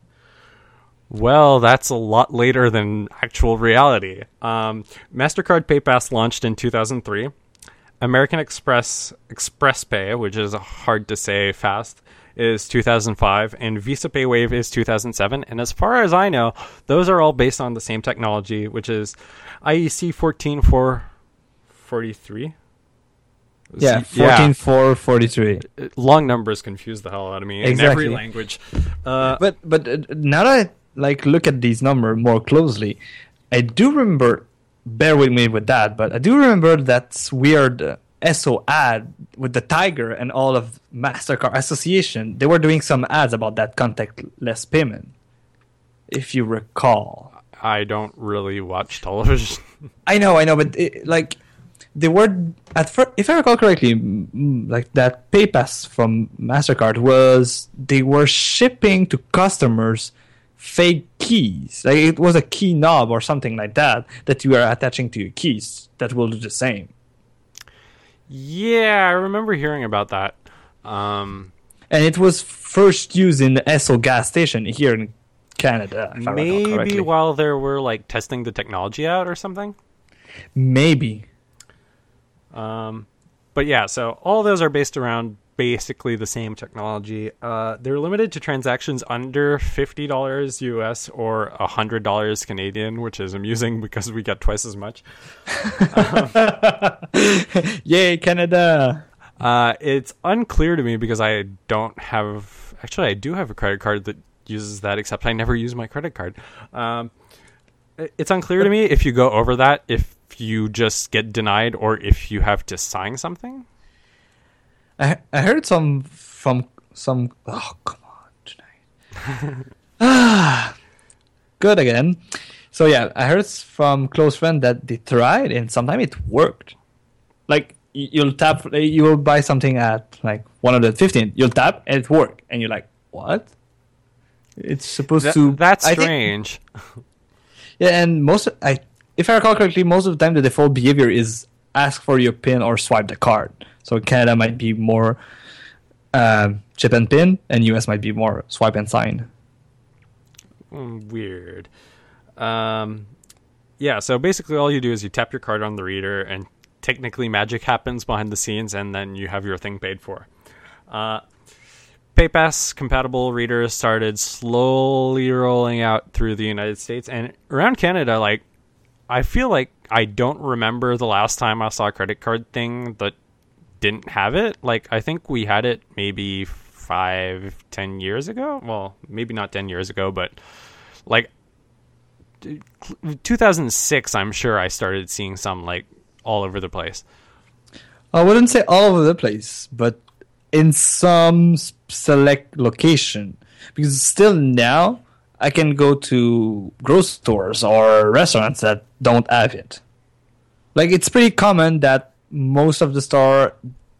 Well, that's a lot later than actual reality. MasterCard PayPass launched in 2003. American Express Pay, which is hard to say fast, is 2005, and Visa PayWave is 2007. And as far as I know, those are all based on the same technology, which is IEC 14443. Yeah, 14443. Long numbers confuse the hell out of me in every language. But now that I look at these numbers more closely, I do remember. Bear with me with that, but I do remember that weird SO ad with the tiger and all of MasterCard Association. They were doing some ads about that contactless payment, if you recall. I don't really watch television. I know, but they were at first, if I recall correctly, that PayPass from MasterCard they were shipping to customers fake keys. Like it was a key knob or something like that you are attaching to your keys that will do the same. Yeah, I remember hearing about that. And it was first used in the Esso gas station here in Canada. If maybe while they were testing the technology out or something. Maybe. But yeah, so all those are based around basically the same technology. They're limited to transactions under $50 US or $100 Canadian, which is amusing because we get twice as much. Yay, Canada! It's unclear to me because I don't have... Actually, I do have a credit card that uses that, except I never use my credit card. It's unclear to me if you go over that, if you just get denied, or if you have to sign something. I heard some from some. Oh, come on, tonight. Good again. So yeah, I heard from close friend that they tried and sometimes it worked. Like you'll tap, you will buy something at 115. You'll tap and it worked, and you're like, what? It's supposed to. That's strange. Yeah, and if I recall correctly, most of the time the default behavior is ask for your PIN or swipe the card. So Canada might be more chip and PIN, and US might be more swipe and sign. Weird. Yeah, so basically all you do is you tap your card on the reader, and technically magic happens behind the scenes, and then you have your thing paid for. PayPass compatible readers started slowly rolling out through the United States, and around Canada, I feel like I don't remember the last time I saw a credit card thing that didn't have it. I think we had it maybe 5-10 years ago. Well, maybe not 10 years ago, but 2006, I'm sure I started seeing some all over the place. I wouldn't say all over the place, but in some select location. Because still now, I can go to grocery stores or restaurants that don't have it. It's pretty common that most of the store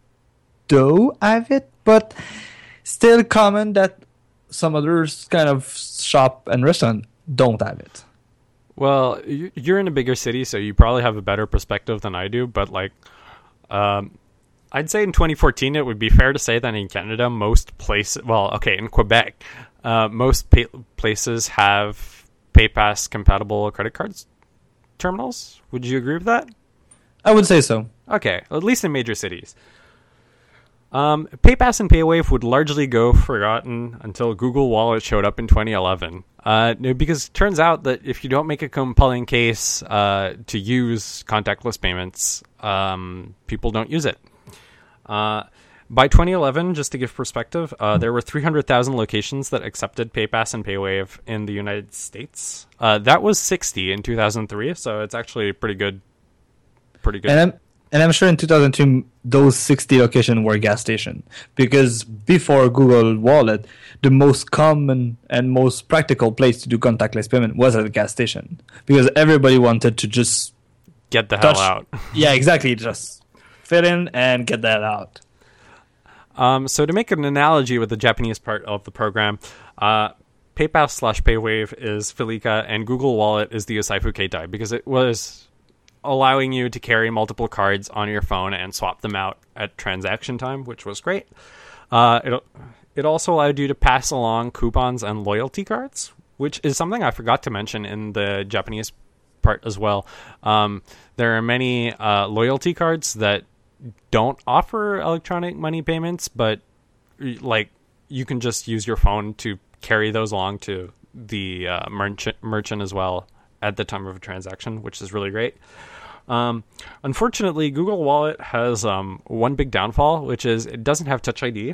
do have it, but still common that some others kind of shop and restaurant don't have it. Well, you're in a bigger city, so you probably have a better perspective than I do, but I'd say in 2014 it would be fair to say that in Canada most places, in Quebec, most places have PayPass compatible credit cards terminals. Would you agree with that? I would say so. Okay, at least in major cities. PayPass and PayWave would largely go forgotten until Google Wallet showed up in 2011. Because it turns out that if you don't make a compelling case to use contactless payments, people don't use it. By 2011, just to give perspective, there were 300,000 locations that accepted PayPass and PayWave in the United States. That was 60 in 2003, so it's actually pretty good. And I'm sure in 2002, those 60 locations were gas stations. Because before Google Wallet, the most common and most practical place to do contactless payment was at a gas station. Because everybody wanted to just get the hell out. Yeah, exactly. Just fit in and get that out. So to make an analogy with the Japanese part of the program, PayPass/PayWave is Felica, and Google Wallet is the Osaifu Keitai, because it was allowing you to carry multiple cards on your phone and swap them out at transaction time, which was great. It also allowed you to pass along coupons and loyalty cards, which is something I forgot to mention in the Japanese part as well. There are many loyalty cards that don't offer electronic money payments, but you can just use your phone to carry those along to the merchant as well at the time of a transaction, which is really great. Unfortunately, Google Wallet has one big downfall, which is it doesn't have Touch ID.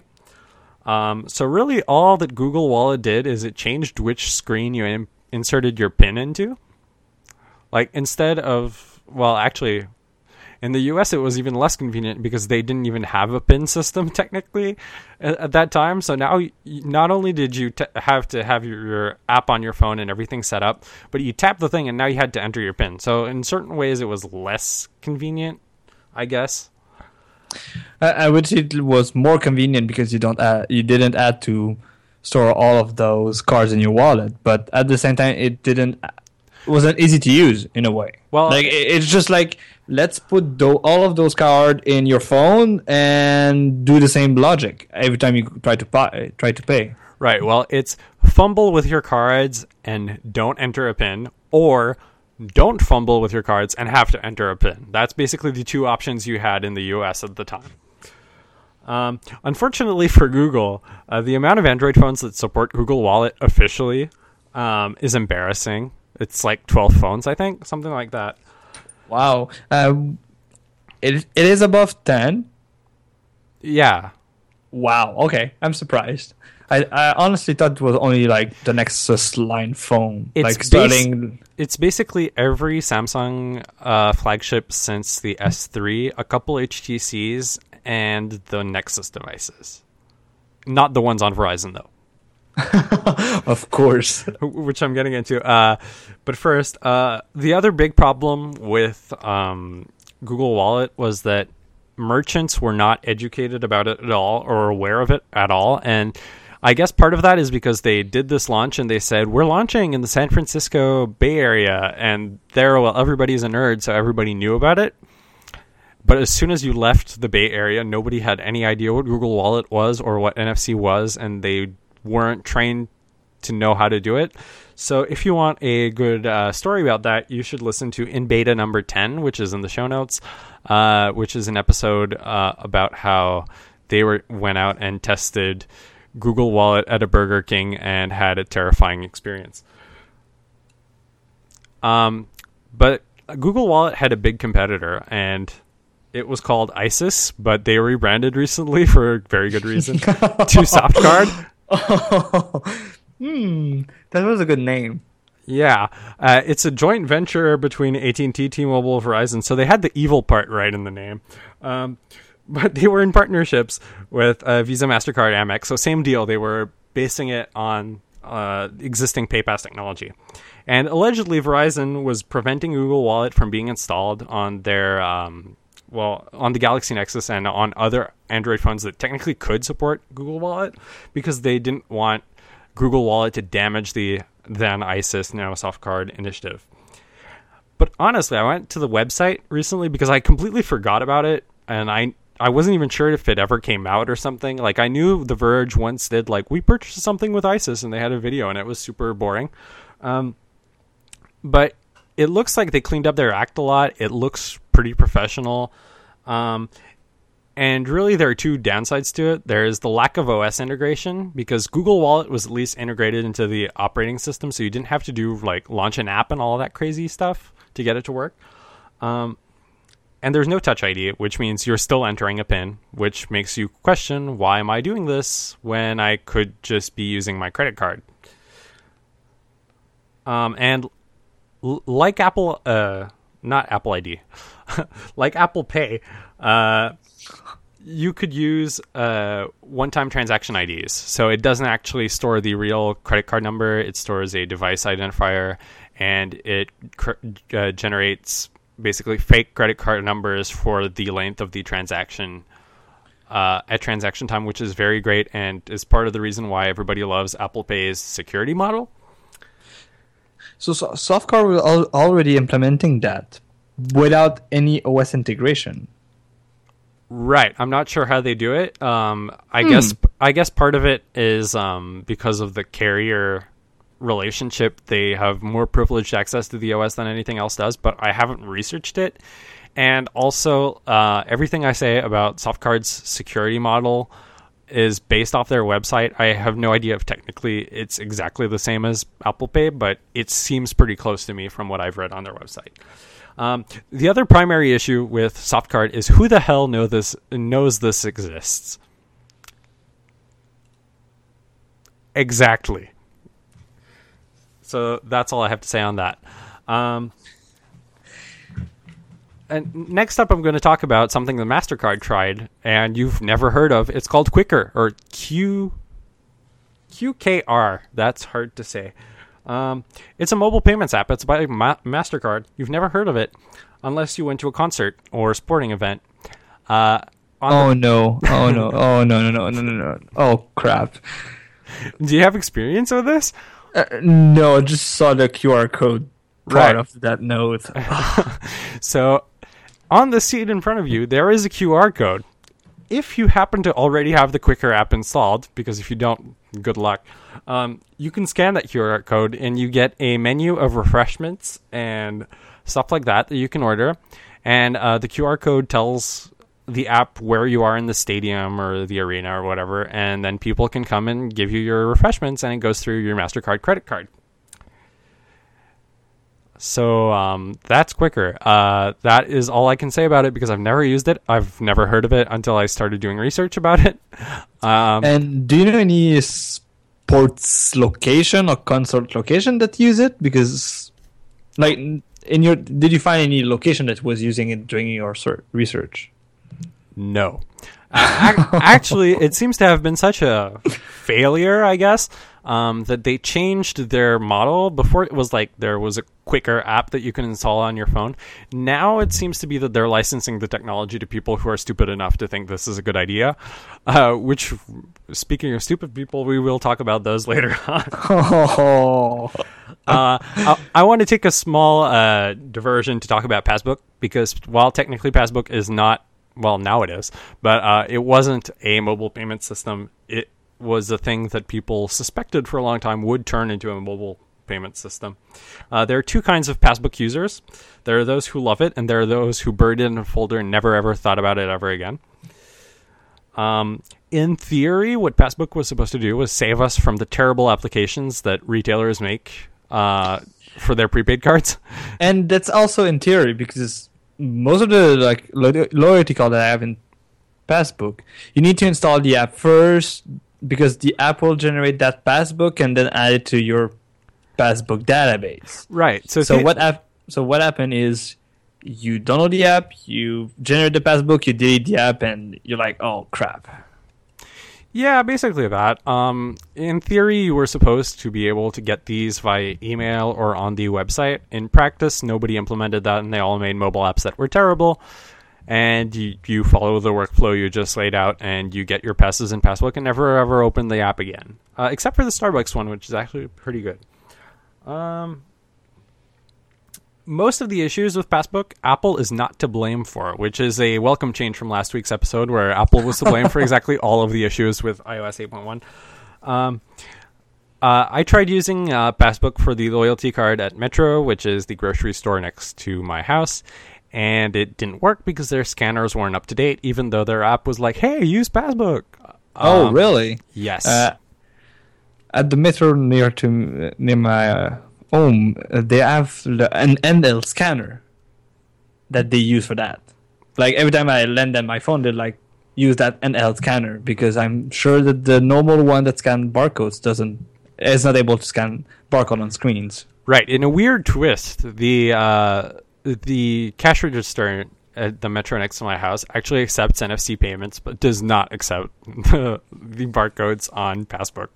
So really, all that Google Wallet did is it changed which screen you inserted your PIN into. Like instead of, well, actually, in the US, it was even less convenient because they didn't even have a PIN system technically at that time. So now, not only did you have to have your app on your phone and everything set up, but you tap the thing and now you had to enter your PIN. So in certain ways, it was less convenient, I guess. I would say it was more convenient because you didn't have to store all of those cards in your wallet, but at the same time, it wasn't easy to use in a way. Well, like it's just like, let's put all of those cards in your phone and do the same logic every time you try to pay. Right. Well, it's fumble with your cards and don't enter a PIN, or don't fumble with your cards and have to enter a PIN. That's basically the two options you had in the US at the time. Unfortunately for Google, the amount of Android phones that support Google Wallet officially is embarrassing. It's like 12 phones, I think, something like that. Wow. It is above 10? Yeah. Wow. Okay. I'm surprised. I honestly thought it was only like the Nexus line phone. It's basically every Samsung flagship since the S3, a couple HTCs, and the Nexus devices. Not the ones on Verizon, though. Of course. Which I'm getting into. But first, the other big problem with Google Wallet was that merchants were not educated about it at all or aware of it at all. And I guess part of that is because they did this launch and they said, we're launching in the San Francisco Bay Area. And there, well, everybody's a nerd, so everybody knew about it. But as soon as you left the Bay Area, nobody had any idea what Google Wallet was or what NFC was, and they weren't trained to know how to do it. So if you want a good story about that, you should listen to In Beta number 10, which is in the show notes, which is an episode about how they went out and tested Google Wallet at a Burger King and had a terrifying experience. But Google Wallet had a big competitor, and it was called ISIS, but they rebranded recently for a very good reason to Softcard. That was a good name. Yeah, it's a joint venture between AT&T, T-Mobile, Verizon, so they had the evil part right in the name. But they were in partnerships with Visa, MasterCard, Amex, so same deal. They were basing it on existing PayPass technology. And allegedly, Verizon was preventing Google Wallet from being installed on their on the Galaxy Nexus and on other Android phones that technically could support Google Wallet because they didn't want Google Wallet to damage the then ISIS, now Softcard initiative. But honestly, I went to the website recently because I completely forgot about it, and I wasn't even sure if it ever came out or something. Like, I knew The Verge once did, like, we purchased something with ISIS, and they had a video, and it was super boring. But it looks like they cleaned up their act a lot. It looks pretty professional. And really, there are two downsides to it. There's the lack of OS integration, because Google Wallet was at least integrated into the operating system, so you didn't have to do, like, launch an app and all that crazy stuff to get it to work. And there's no Touch ID, which means you're still entering a PIN, which makes you question, why am I doing this when I could just be using my credit card? And like Apple, not Apple ID, like Apple Pay, you could use one-time transaction IDs. So it doesn't actually store the real credit card number. It stores a device identifier, and it generates basically fake credit card numbers for the length of the transaction at transaction time, which is very great and is part of the reason why everybody loves Apple Pay's security model. So Softcard was already implementing that without any OS integration. Right. I'm not sure how they do it. I guess part of it is because of the carrier relationship. They have more privileged access to the OS than anything else does, but I haven't researched it. And also, everything I say about Softcard's security model is based off their website. I have no idea if technically it's exactly the same as Apple Pay, but it seems pretty close to me from what I've read on their website. The other primary issue with Softcard is who the hell knows this exists? Exactly. So that's all I have to say on that. And next up, I'm going to talk about something the MasterCard tried, and you've never heard of. It's called Quicker, or QKR. That's hard to say. It's a mobile payments app. It's by MasterCard. You've never heard of it unless you went to a concert or a sporting event. No. Oh, crap. Do you have experience with this? No, I just saw the QR code part of that note. So, on the seat in front of you, there is a QR code. If you happen to already have the Quicker app installed, because if you don't, good luck, you can scan that QR code and you get a menu of refreshments and stuff like that you can order. And the QR code tells the app where you are in the stadium or the arena or whatever, and then people can come and give you your refreshments, and it goes through your MasterCard credit card. So that's Quicker. That is all I can say about it because I've never used it. I've never heard of it until I started doing research about it. And do you know any sports location or concert location that use it? Because, like, did you find any location that was using it during your research? No. Actually, it seems to have been such a failure, I guess, that they changed their model. Before it was like there was a Quicker app that you can install on your phone. Now it seems to be that they're licensing the technology to people who are stupid enough to think this is a good idea. Which, speaking of stupid people, we will talk about those later on. I want to take a small diversion to talk about Passbook, because while technically Passbook is not, well, now it is, but it wasn't a mobile payment system. It was a thing that people suspected for a long time would turn into a mobile payment system. There are two kinds of Passbook users. There are those who love it, and there are those who buried it in a folder and never ever thought about it ever again. In theory, what Passbook was supposed to do was save us from the terrible applications that retailers make for their prepaid cards. And that's also in theory, because most of the loyalty card that I have in Passbook, you need to install the app first, because the app will generate that Passbook and then add it to your Passbook database. Right. So what happened is you download the app, you generate the Passbook, you delete the app, and you're like, oh crap. Yeah, basically that. In theory, you were supposed to be able to get these via email or on the website. In practice, nobody implemented that, and they all made mobile apps that were terrible. And you follow the workflow you just laid out, and you get your passes in Passbook and never ever open the app again. Except for the Starbucks one, which is actually pretty good. Most of the issues with Passbook, Apple is not to blame for, which is a welcome change from last week's episode where Apple was to blame for exactly all of the issues with iOS 8.1. I tried using Passbook for the loyalty card at Metro, which is the grocery store next to my house, and it didn't work because their scanners weren't up to date, even though their app was like, hey, use Passbook. Oh, really? Yes. At the Metro near my home, they have an NL scanner that they use for that. Like, every time I lend them my phone, they use that NL scanner, because I'm sure that the normal one that scans barcodes is not able to scan barcode on screens. Right. In a weird twist, the cash register at the Metro next to my house actually accepts NFC payments, but does not accept the barcodes on Passbook.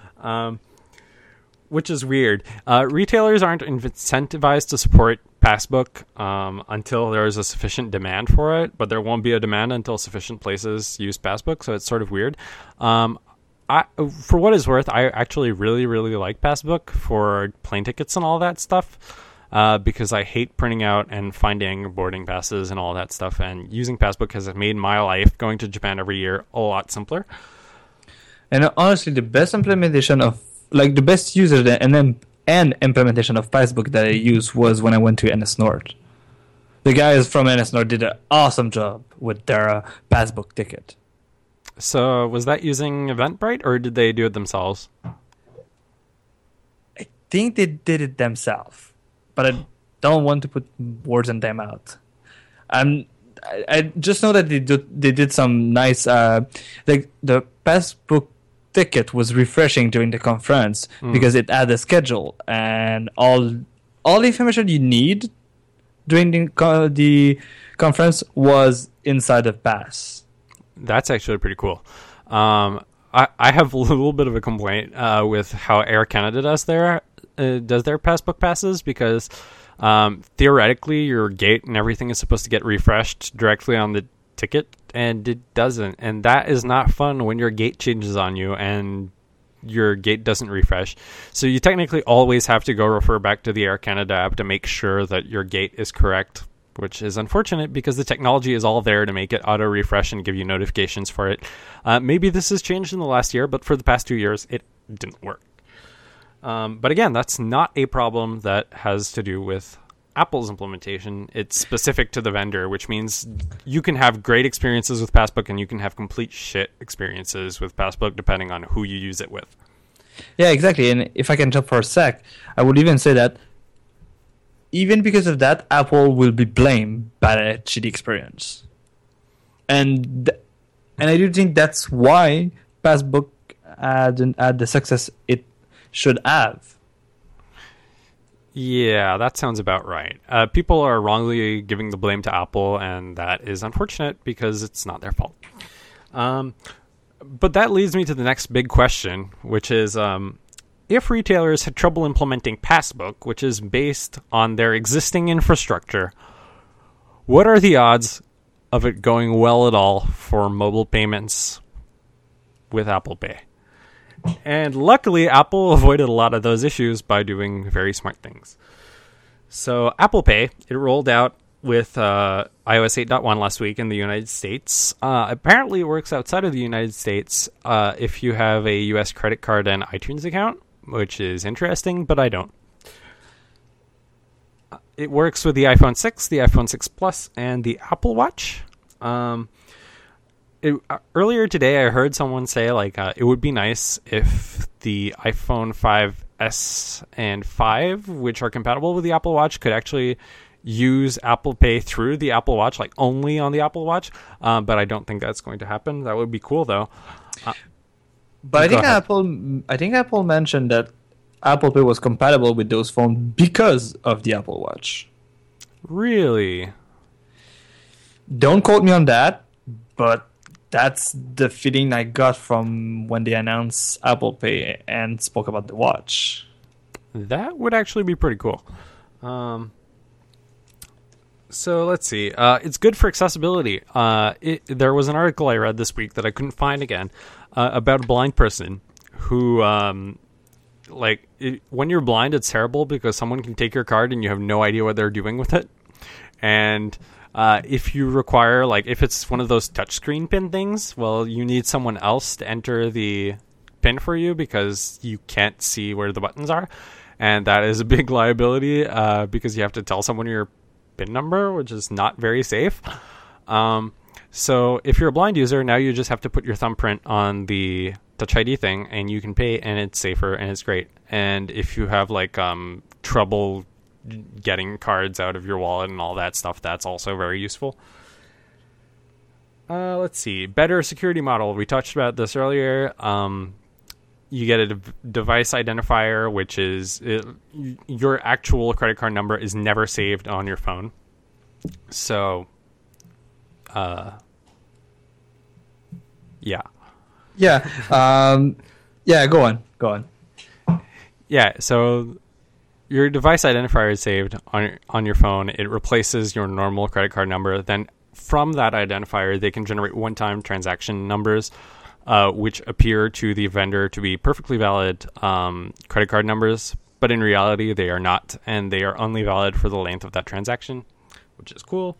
Which is weird. Retailers aren't incentivized to support Passbook until there is a sufficient demand for it, but there won't be a demand until sufficient places use Passbook, so it's sort of weird. For what it's worth, I actually really, really like Passbook for plane tickets and all that stuff, because I hate printing out and finding boarding passes and all that stuff, and using Passbook has made my life going to Japan every year a lot simpler. And honestly, the best implementation of the best user and implementation of Passbook that I used was when I went to NS North. The guys from NS North did an awesome job with their Passbook ticket. So was that using Eventbrite, or did they do it themselves? I think they did it themselves, but don't want to put words in their mouth. I just know that they did some nice. Like the passbook ticket was refreshing during the conference because it had a schedule and all the information you need during the conference was inside of Pass. That's actually pretty cool. I have a little bit of a complaint with how Air Canada does their passbook passes because theoretically your gate and everything is supposed to get refreshed directly on the ticket, and it doesn't. And that is not fun when your gate changes on you and your gate doesn't refresh. So you technically always have to go refer back to the Air Canada app to make sure that your gate is correct, which is unfortunate because the technology is all there to make it auto refresh and give you notifications for it. Maybe this has changed in the last year, but for the past 2 years, it didn't work. But again, that's not a problem that has to do with Apple's implementation. It's specific to the vendor, which means you can have great experiences with Passbook and you can have complete shit experiences with Passbook depending on who you use it with. Yeah, exactly. And if I can jump for a sec, I would even say that even because of that, Apple will be blamed by that shitty experience. And I do think that's why Passbook had the success it should have. Yeah, that sounds about right. People are wrongly giving the blame to Apple, and that is unfortunate because it's not their fault. But that leads me to the next big question, which is if retailers had trouble implementing Passbook, which is based on their existing infrastructure, what are the odds of it going well at all for mobile payments with Apple Pay? And luckily, Apple avoided a lot of those issues by doing very smart things. So Apple Pay, it rolled out with iOS 8.1 last week in the United States. Apparently, it works outside of the United States if you have a US credit card and iTunes account, which is interesting, but I don't. It works with the iPhone 6, the iPhone 6 Plus, and the Apple Watch. Earlier today, I heard someone say it would be nice if the iPhone 5S and 5, which are compatible with the Apple Watch, could actually use Apple Pay through the Apple Watch, only on the Apple Watch. But I don't think that's going to happen. That would be cool, though. But I think Apple mentioned that Apple Pay was compatible with those phones because of the Apple Watch. Really? Don't quote me on that, but that's the feeling I got from when they announced Apple Pay and spoke about the watch. That would actually be pretty cool. So let's see. It's good for accessibility. There was an article I read this week that I couldn't find again about a blind person who, when you're blind, it's terrible because someone can take your card and you have no idea what they're doing with it. And if you require, if it's one of those touchscreen pin things, well, you need someone else to enter the pin for you because you can't see where the buttons are. And that is a big liability because you have to tell someone your PIN number, which is not very safe. So if you're a blind user, now you just have to put your thumbprint on the Touch ID thing and you can pay, and it's safer and it's great. And if you have trouble getting cards out of your wallet and all that stuff, that's also very useful. Let's see. Better security model. We touched about this earlier. You get a device identifier, which is your actual credit card number is never saved on your phone. So, yeah. Yeah. Go on. Yeah. So your device identifier is saved on your phone. It replaces your normal credit card number. Then from that identifier, they can generate one-time transaction numbers, which appear to the vendor to be perfectly valid credit card numbers, but in reality they are not, and they are only valid for the length of that transaction, which is cool.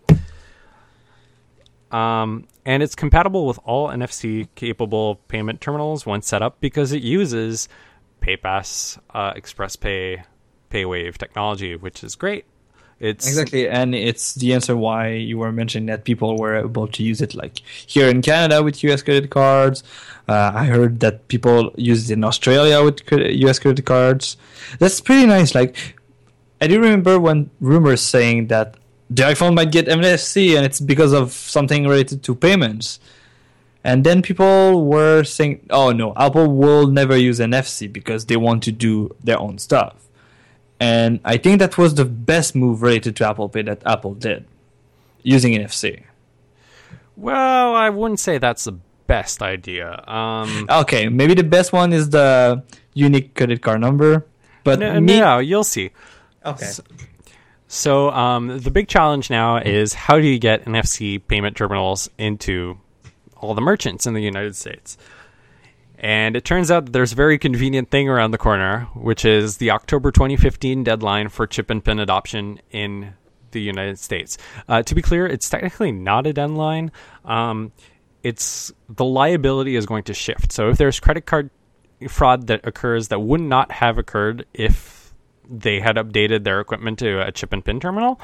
And it's compatible with all NFC-capable payment terminals once set up because it uses PayPass, ExpressPay, PayWave technology, which is great. Exactly, and it's the answer why you were mentioning that people were able to use it here in Canada with US credit cards. I heard that people use it in Australia with US credit cards. That's pretty nice. I do remember when rumors saying that the iPhone might get NFC and it's because of something related to payments. And then people were saying, oh no, Apple will never use NFC because they want to do their own stuff. And I think that was the best move related to Apple Pay that Apple did, using NFC. Well, I wouldn't say that's the best idea. Okay, maybe the best one is the unique credit card number. But no, you'll see. Okay. So the big challenge now is how do you get NFC payment terminals into all the merchants in the United States? And it turns out that there's a very convenient thing around the corner, which is the October 2015 deadline for chip and PIN adoption in the United States. To be clear, it's technically not a deadline. It's the liability is going to shift. So if there's credit card fraud that occurs that would not have occurred if they had updated their equipment to a chip and PIN terminal,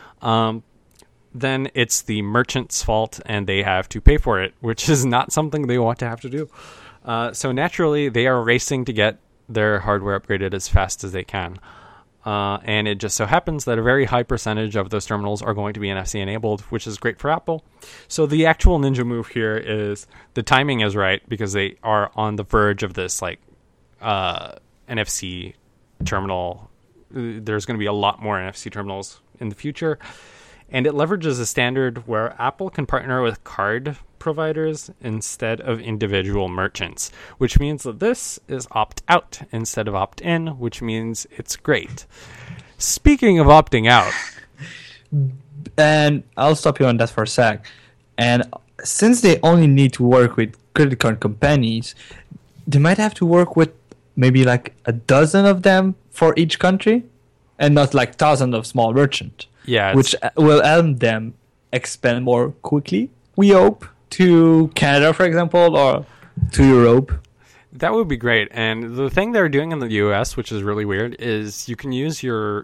then it's the merchant's fault and they have to pay for it, which is not something they want to have to do. So naturally, they are racing to get their hardware upgraded as fast as they can. And it just so happens that a very high percentage of those terminals are going to be NFC enabled, which is great for Apple. So the actual ninja move here is the timing is right because they are on the verge of this NFC terminal. There's going to be a lot more NFC terminals in the future. And it leverages a standard where Apple can partner with card providers instead of individual merchants, which means that this is opt-out instead of opt-in, which means it's great. Speaking of opting out... And I'll stop you on that for a sec. And since they only need to work with credit card companies, they might have to work with maybe like a dozen of them for each country, and not like thousands of small merchants. Yeah, which will help them expand more quickly, we hope, to Canada, for example, or to Europe. That would be great. And the thing they're doing in the US, which is really weird, is you can use your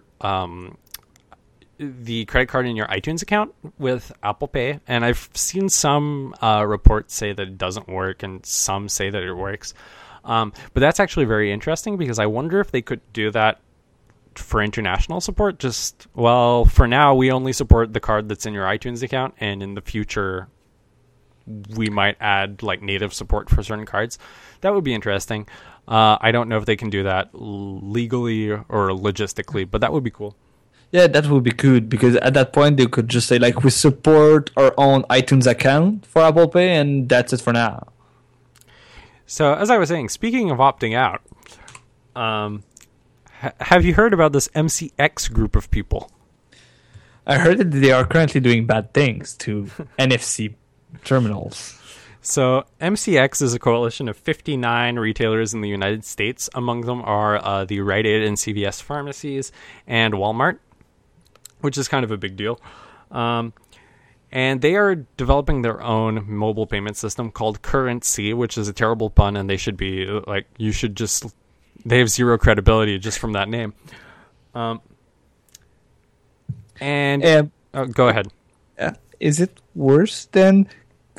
the credit card in your iTunes account with Apple Pay. And I've seen some reports say that it doesn't work, and some say that it works. But that's actually very interesting because I wonder if they could do that for international support. For now we only support the card that's in your iTunes account, and in the future we might add like native support for certain cards. That would be interesting. I don't know if they can do that legally or logistically, but that would be cool. Yeah, that would be good, because at that point they could just say like, we support our own iTunes account for Apple Pay, and that's it for now. So as I was saying, speaking of opting out, have you heard about this MCX group of people? I heard that they are currently doing bad things to NFC terminals. So MCX is a coalition of 59 retailers in the United States. Among them are the Rite Aid and CVS pharmacies and Walmart, which is kind of a big deal. And they are developing their own mobile payment system called Currency, which is a terrible pun, and they should be like, they have zero credibility just from that name. Go ahead. Is it worse than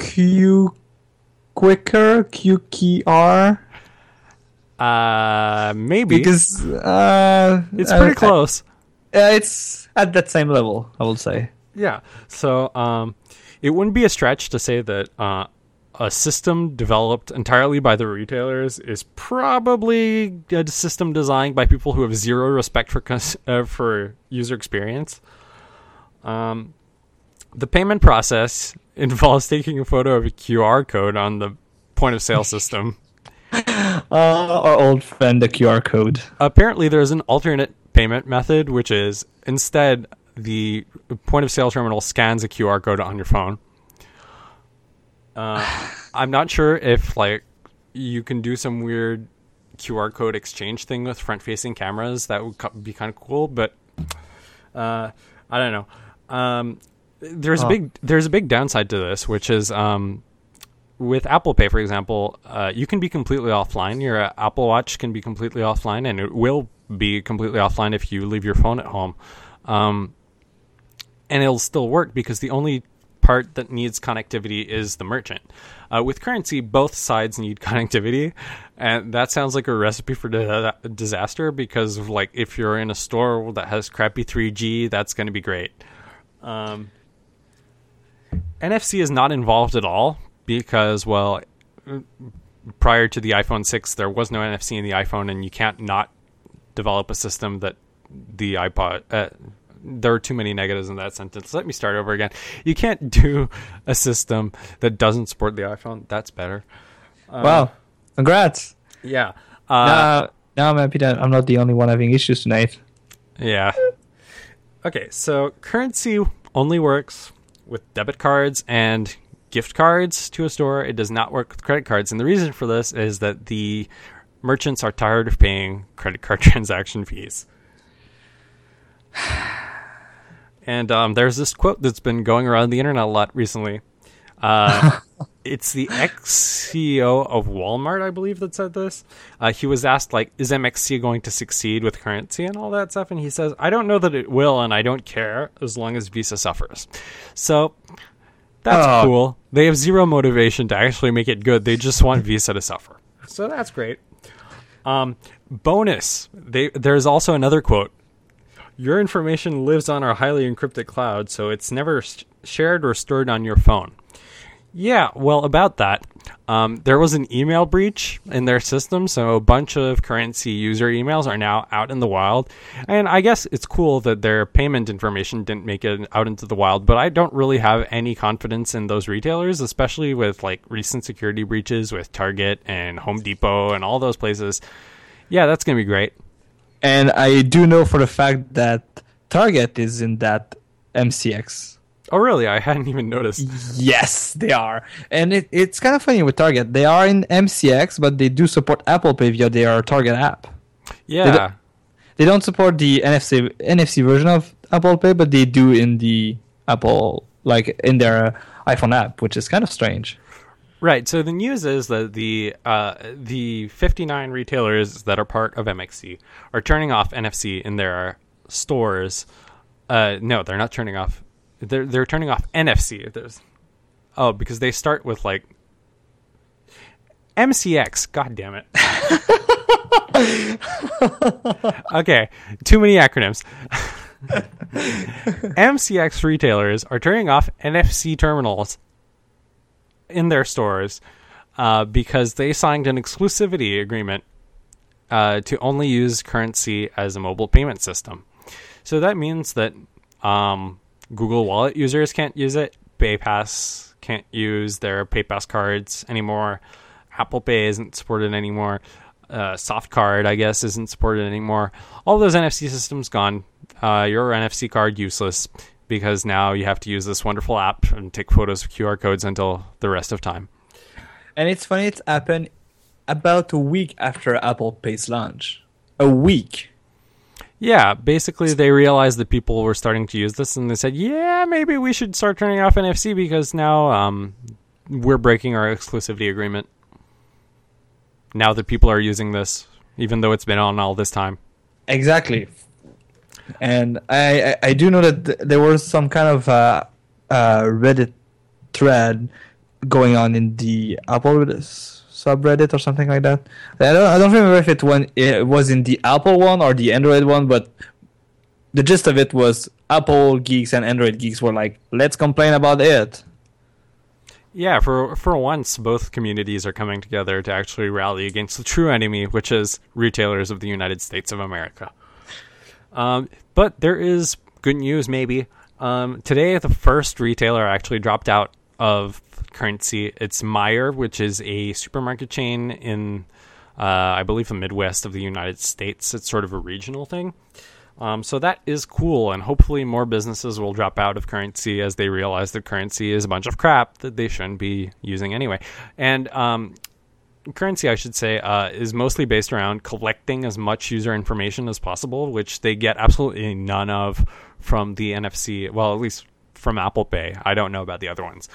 QQR? Maybe. Because it's pretty close. It's at that same level, I would say. Yeah. So it wouldn't be a stretch to say that a system developed entirely by the retailers is probably a system designed by people who have zero respect for user experience. The payment process involves taking a photo of a QR code on the point of sale system. Our old friend, the QR code. Apparently, there's an alternate payment method, which is instead the point of sale terminal scans a QR code on your phone. I'm not sure if you can do some weird QR code exchange thing with front-facing cameras. That would be kind of cool, but I don't know. There's a big downside to this, which is with Apple Pay, for example, you can be completely offline. Your Apple Watch can be completely offline, and it will be completely offline if you leave your phone at home. And it'll still work because the only part that needs connectivity is the merchant. With currency, both sides need connectivity, and that sounds like a recipe for disaster, because like if you're in a store that has crappy 3G, that's going to be great. NFC is not involved at all because, well, prior to the iPhone 6, there was no NFC in the iPhone, and you can't not develop a system that the iPod... there are too many negatives in that sentence. Let me start over again. You can't do a system that doesn't support the iPhone. That's better. Wow. Congrats. Yeah. Now I'm happy that I'm not the only one having issues tonight. Yeah. Okay, so currency only works with debit cards and gift cards to a store. It does not work with credit cards. And the reason for this is that the merchants are tired of paying credit card transaction fees. And there's this quote that's been going around the internet a lot recently. It's the ex-CEO of Walmart, I believe, that said this. He was asked, like, is MXC going to succeed with currency and all that stuff? And he says, I don't know that it will, and I don't care as long as Visa suffers. So that's cool. They have zero motivation to actually make it good. They just want Visa to suffer. So that's great. Bonus. There's also another quote. Your information lives on our highly encrypted cloud, so it's never shared or stored on your phone. Yeah, well, about that, there was an email breach in their system, so a bunch of currency user emails are now out in the wild. And I guess it's cool that their payment information didn't make it out into the wild, but I don't really have any confidence in those retailers, especially with like recent security breaches with Target and Home Depot and all those places. Yeah, that's going to be great. And I do know for the fact that Target is in that MCX. Oh, really? I hadn't even noticed. Yes, they are. And it's kind of funny with Target. They are in MCX, but they do support Apple Pay via their Target app. Yeah. They don't support the NFC version of Apple Pay, but they do in the Apple, like in their iPhone app, which is kind of strange. Right. So the news is that the 59 retailers that are part of MXC are turning off NFC in their stores. No, they're not turning off. They're turning off NFC. Because they start with like MCX. God damn it. Okay, too many acronyms. MCX retailers are turning off NFC terminals in their stores because they signed an exclusivity agreement to only use currency as a mobile payment system. So that means that Google Wallet users can't use it. PayPass can't use their PayPass cards anymore. Apple Pay isn't supported anymore. Softcard, I guess, isn't supported anymore. All those NFC systems gone. Your NFC card useless, because now you have to use this wonderful app and take photos of QR codes until the rest of time. And it's funny, it's happened about a week after Apple Pay's launch. A week. Yeah, basically they realized that people were starting to use this, and they said, yeah, maybe we should start turning off NFC because now we're breaking our exclusivity agreement. Now that people are using this, even though it's been on all this time. Exactly. And I do know that there was some kind of Reddit thread going on in the Apple subreddit or something like that. I don't remember if it was in the Apple one or the Android one, but the gist of it was Apple geeks and Android geeks were like, let's complain about it. Yeah, for once, both communities are coming together to actually rally against the true enemy, which is retailers of the United States of America. But there is good news, maybe. Today, the first retailer actually dropped out of currency. It's Meijer, which is a supermarket chain in, I believe, the Midwest of the United States. It's sort of a regional thing. So that is cool, and hopefully more businesses will drop out of currency as they realize that currency is a bunch of crap that they shouldn't be using anyway. And currency, I should say, is mostly based around collecting as much user information as possible, which they get absolutely none of from the NFC, well, at least from Apple Pay. I don't know about the other ones.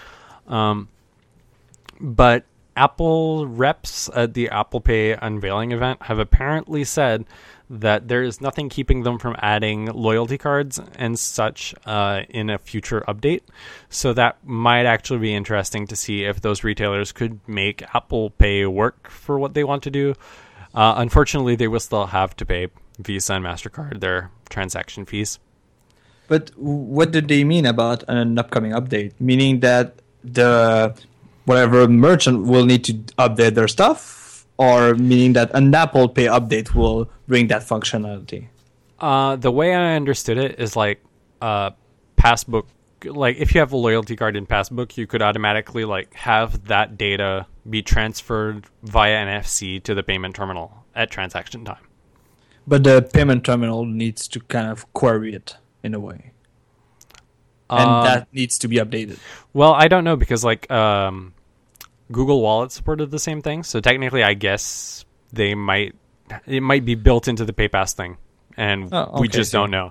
But Apple reps at the Apple Pay unveiling event have apparently said that there is nothing keeping them from adding loyalty cards and such in a future update. So that might actually be interesting to see if those retailers could make Apple Pay work for what they want to do. Unfortunately, they will still have to pay Visa and MasterCard their transaction fees. But what did they mean about an upcoming update? Meaning that the whatever merchant will need to update their stuff, or meaning that an Apple Pay update will bring that functionality? The way I understood it is like Passbook. Like if you have a loyalty card in Passbook, you could automatically like have that data be transferred via NFC to the payment terminal at transaction time. But the payment terminal needs to kind of query it in a way. And that needs to be updated. Well, I don't know because like Google Wallet supported the same thing. So technically, I guess it might be built into the PayPass thing. And we just don't know.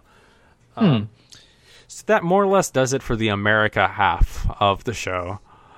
So that more or less does it for the America half of the show.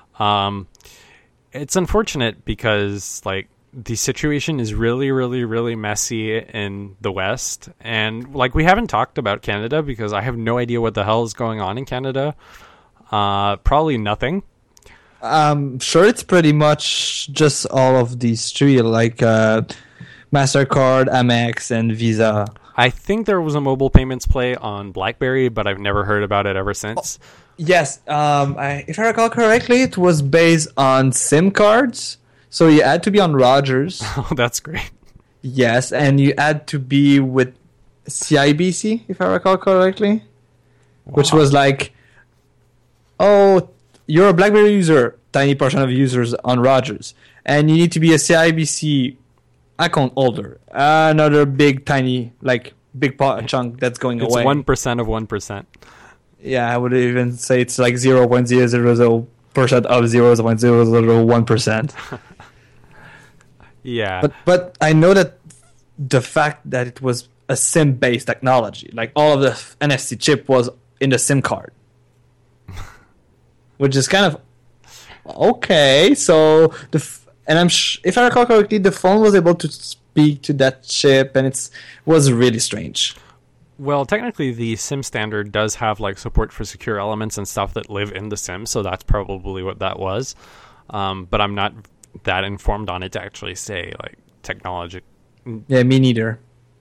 It's unfortunate because like the situation is really, really, really messy in the West. And like we haven't talked about Canada because I have no idea what the hell is going on in Canada. Probably nothing. Sure, it's pretty much just all of these three, like MasterCard, Amex, and Visa. I think there was a mobile payments play on BlackBerry, but I've never heard about it ever since. Yes, if I recall correctly, it was based on SIM cards. So you had to be on Rogers. Oh, that's great. Yes, and you had to be with CIBC, if I recall correctly. Wow. Which was like, oh, you're a BlackBerry user, tiny portion of users on Rogers. And you need to be a CIBC account holder. Another big, tiny, like, big chunk that's going away. It's 1% of 1%. Yeah, I would even say it's like 0.000% of 0.001%. Yeah. But I know that the fact that it was a SIM-based technology, like all of the NFC chip was in the SIM card. Which is kind of okay. So if I recall correctly, the phone was able to speak to that chip, and it was really strange. Well, technically, the SIM standard does have like support for secure elements and stuff that live in the SIM, so that's probably what that was. But I'm not that informed on it to actually say like technology. Yeah, me neither.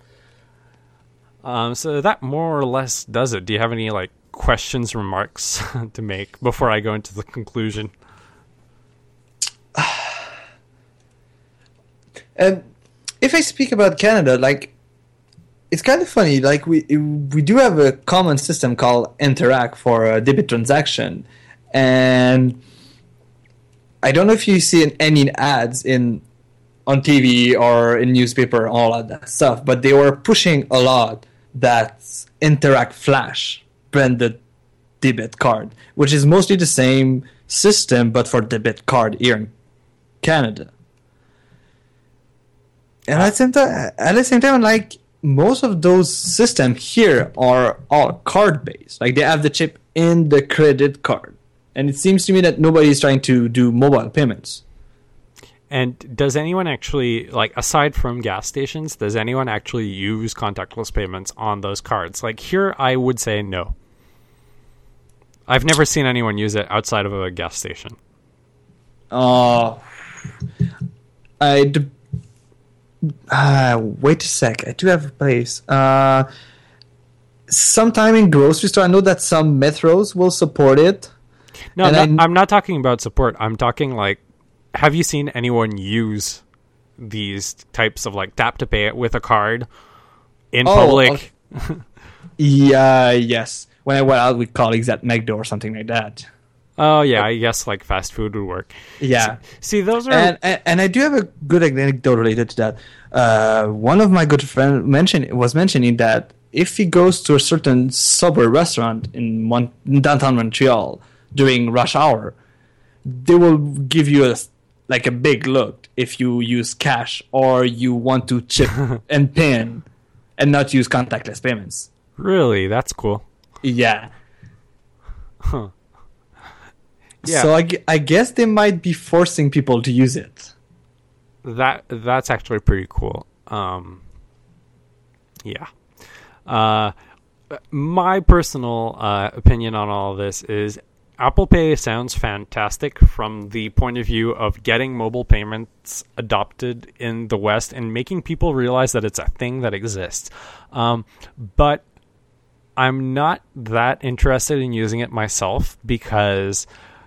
So that more or less does it. Do you have any like questions, remarks to make before I go into the conclusion? And if I speak about Canada, like it's kind of funny. Like we do have a common system called Interac for a debit transaction, and I don't know if you see any ads on TV or in newspaper, all of that stuff, but they were pushing a lot that Interac Flash branded debit card, which is mostly the same system but for debit card here in Canada. And at the same time, like most of those systems here are all card based. Like they have the chip in the credit card. And it seems to me that nobody is trying to do mobile payments. And does anyone actually, like, aside from gas stations, does anyone actually use contactless payments on those cards? Like, here, I would say no. I've never seen anyone use it outside of a gas station. Wait a sec. I do have a place. Sometime in grocery store, I know that some metros will support it. No, I'm not talking about support. I'm talking like, have you seen anyone use these types of like tap to pay it with a card in public? Yes. When I went out with colleagues at McDo or something like that. Oh yeah, I guess like fast food would work. Yeah. See, those are and I do have a good anecdote related to that. One of my good friends was mentioning that if he goes to a certain Subway restaurant in downtown Montreal during rush hour, they will give you a big look if you use cash or you want to chip and pin and not use contactless payments. Really? That's cool. Yeah. Huh. Yeah. So I guess they might be forcing people to use it. That's actually pretty cool. Yeah. My personal opinion on all of this is Apple Pay sounds fantastic from the point of view of getting mobile payments adopted in the West and making people realize that it's a thing that exists. But I'm not that interested in using it myself because,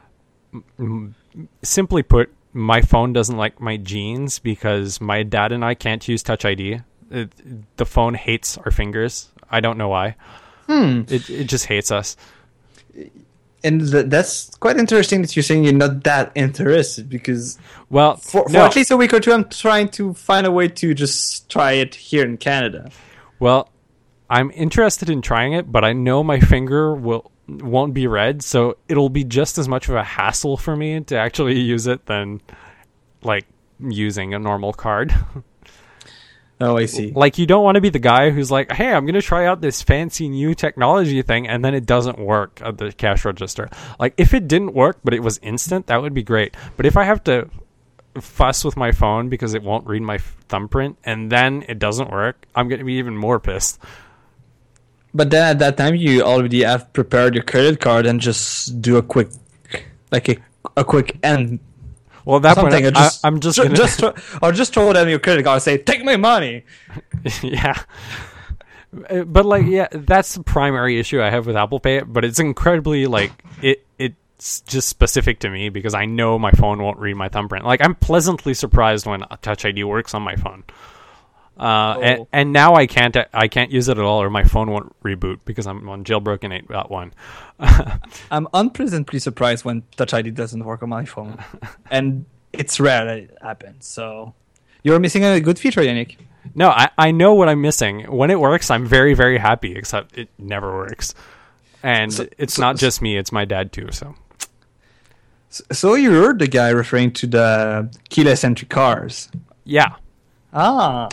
simply put, my phone doesn't like my genes because my dad and I can't use Touch ID. The phone hates our fingers. I don't know why. It just hates us. And that's quite interesting that you're saying you're not that interested because, well, for at least a week or two, I'm trying to find a way to just try it here in Canada. Well, I'm interested in trying it, but I know my finger won't be red, so it'll be just as much of a hassle for me to actually use it than like using a normal card. Oh, I see. Like, you don't want to be the guy who's like, hey, I'm going to try out this fancy new technology thing, and then it doesn't work at the cash register. Like, if it didn't work, but it was instant, that would be great. But if I have to fuss with my phone because it won't read my thumbprint, and then it doesn't work, I'm going to be even more pissed. But then at that time, you already have prepared your credit card and just do a quick, like a quick end. Well, at that point, I'm just going to... just throw them your credit card and say, take my money! Yeah. But, like, yeah, that's the primary issue I have with Apple Pay, but it's incredibly, like, it's just specific to me because I know my phone won't read my thumbprint. Like, I'm pleasantly surprised when Touch ID works on my phone. And now I can't use it at all, or my phone won't reboot because I'm on jailbroken 8.1. I'm unpleasantly surprised when Touch ID doesn't work on my phone, and it's rare that it happens. So you're missing a good feature, Yannick. No, I know what I'm missing. When it works, I'm very, very happy. Except it never works, and it's not just me; it's my dad too. So you're the guy referring to the keyless entry cars? Yeah. Ah.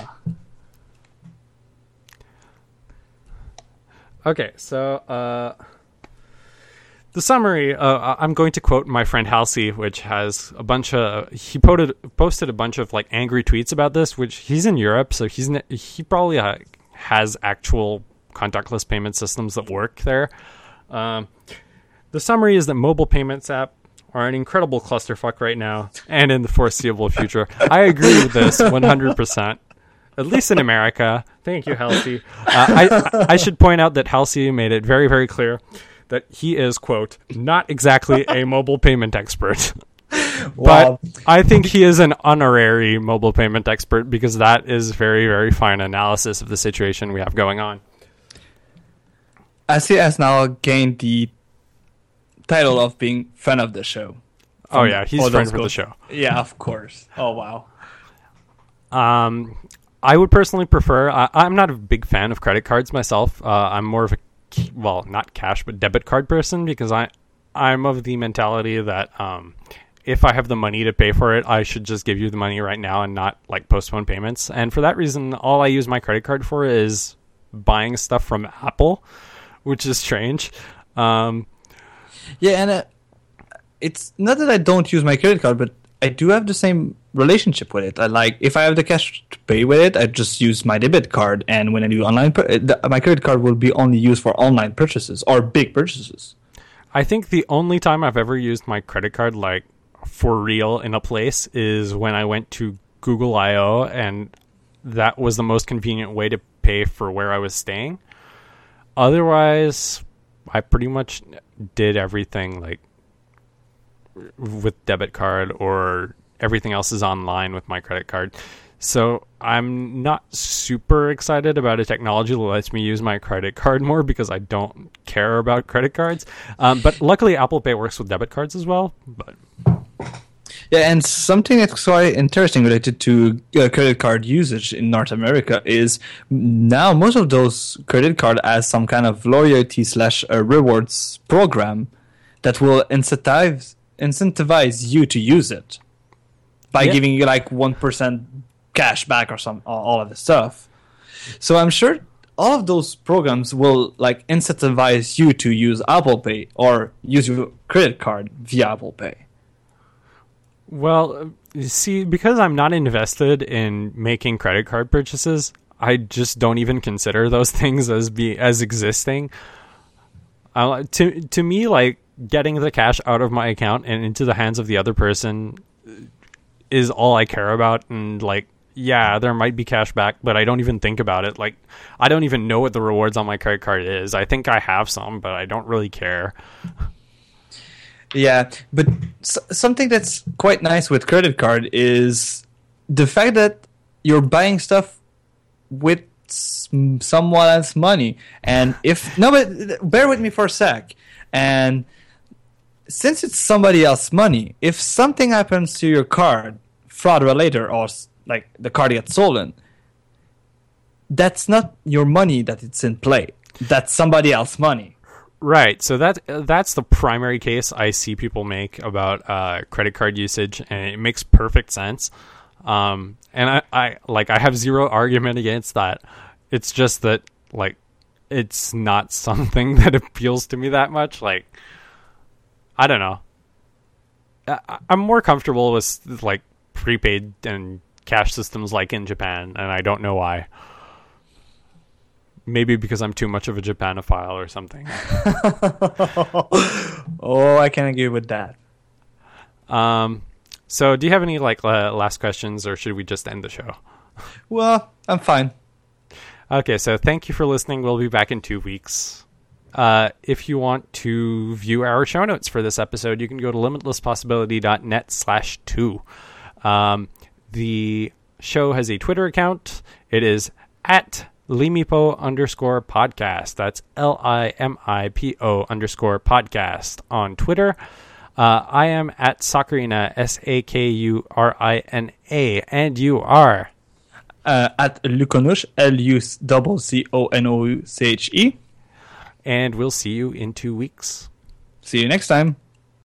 Okay, so the summary, I'm going to quote my friend Halsey, which has a bunch of... He posted a bunch of like angry tweets about this, which he's in Europe, so he probably has actual contactless payment systems that work there. The summary is that mobile payments app are an incredible clusterfuck right now and in the foreseeable future. I agree with this 100%. At least in America. Thank you, Halsey. I should point out that Halsey made it very, very clear that he is, quote, not exactly a mobile payment expert. Wow. But I think he is an honorary mobile payment expert because that is very, very fine analysis of the situation we have going on. As he has now gained the title of being fan of the show. Oh, yeah, he's friend of the show. Yeah, of course. Oh, wow. I would personally prefer... I'm not a big fan of credit cards myself. I'm more of a, not cash, but debit card person because I'm of the mentality that if I have the money to pay for it, I should just give you the money right now and not like postpone payments. And for that reason, all I use my credit card for is buying stuff from Apple, which is strange. Yeah, and it's not that I don't use my credit card, but I do have the same relationship with it. If I have the cash to pay with it, I just use my debit card, and when I do online, my credit card will be only used for online purchases or big purchases. I think the only time I've ever used my credit card, like for real in a place, is when I went to Google I/O, and that was the most convenient way to pay for where I was staying. Otherwise, I pretty much did everything like with debit card, or everything else is online with my credit card. So I'm not super excited about a technology that lets me use my credit card more because I don't care about credit cards. But luckily Apple Pay works with debit cards as well. But yeah, and something that's quite interesting related to credit card usage in North America is now most of those credit card has some kind of loyalty / rewards program that will incentivize you to use it by giving you like 1% cash back or all of the stuff. So I'm sure all of those programs will like incentivize you to use Apple Pay or use your credit card via Apple Pay. Well, you see, because I'm not invested in making credit card purchases, I just don't even consider those things as existing. To me, like, getting the cash out of my account and into the hands of the other person is all I care about. And like, yeah, there might be cash back, but I don't even think about it. Like, I don't even know what the rewards on my credit card is. I think I have some, but I don't really care. Yeah, but something that's quite nice with credit card is the fact that you're buying stuff with someone else's money. And but bear with me for a sec. And since it's somebody else's money, if something happens to your card, fraud related, or like the card gets stolen, that's not your money that it's in play. That's somebody else's money. Right, so that's the primary case I see people make about credit card usage, and it makes perfect sense. And I have zero argument against that. It's just that, like, it's not something that appeals to me that much. Like, I don't know. I'm more comfortable with like prepaid and cash systems like in Japan, and I don't know why. Maybe because I'm too much of a Japanophile or something. Oh, I can agree with that. So do you have any like last questions, or should we just end the show? Well, I'm fine. Okay, so thank you for listening. We'll be back in 2 weeks. If you want to view our show notes for this episode, you can go to limitlesspossibility.net/2. The show has a Twitter account. It is at Limipo_podcast. That's LIMIPO_podcast on Twitter. I am at Sakurina, SAKURINA, and you are at Luconuche, LUCCONOUCHE. And we'll see you in 2 weeks. See you next time.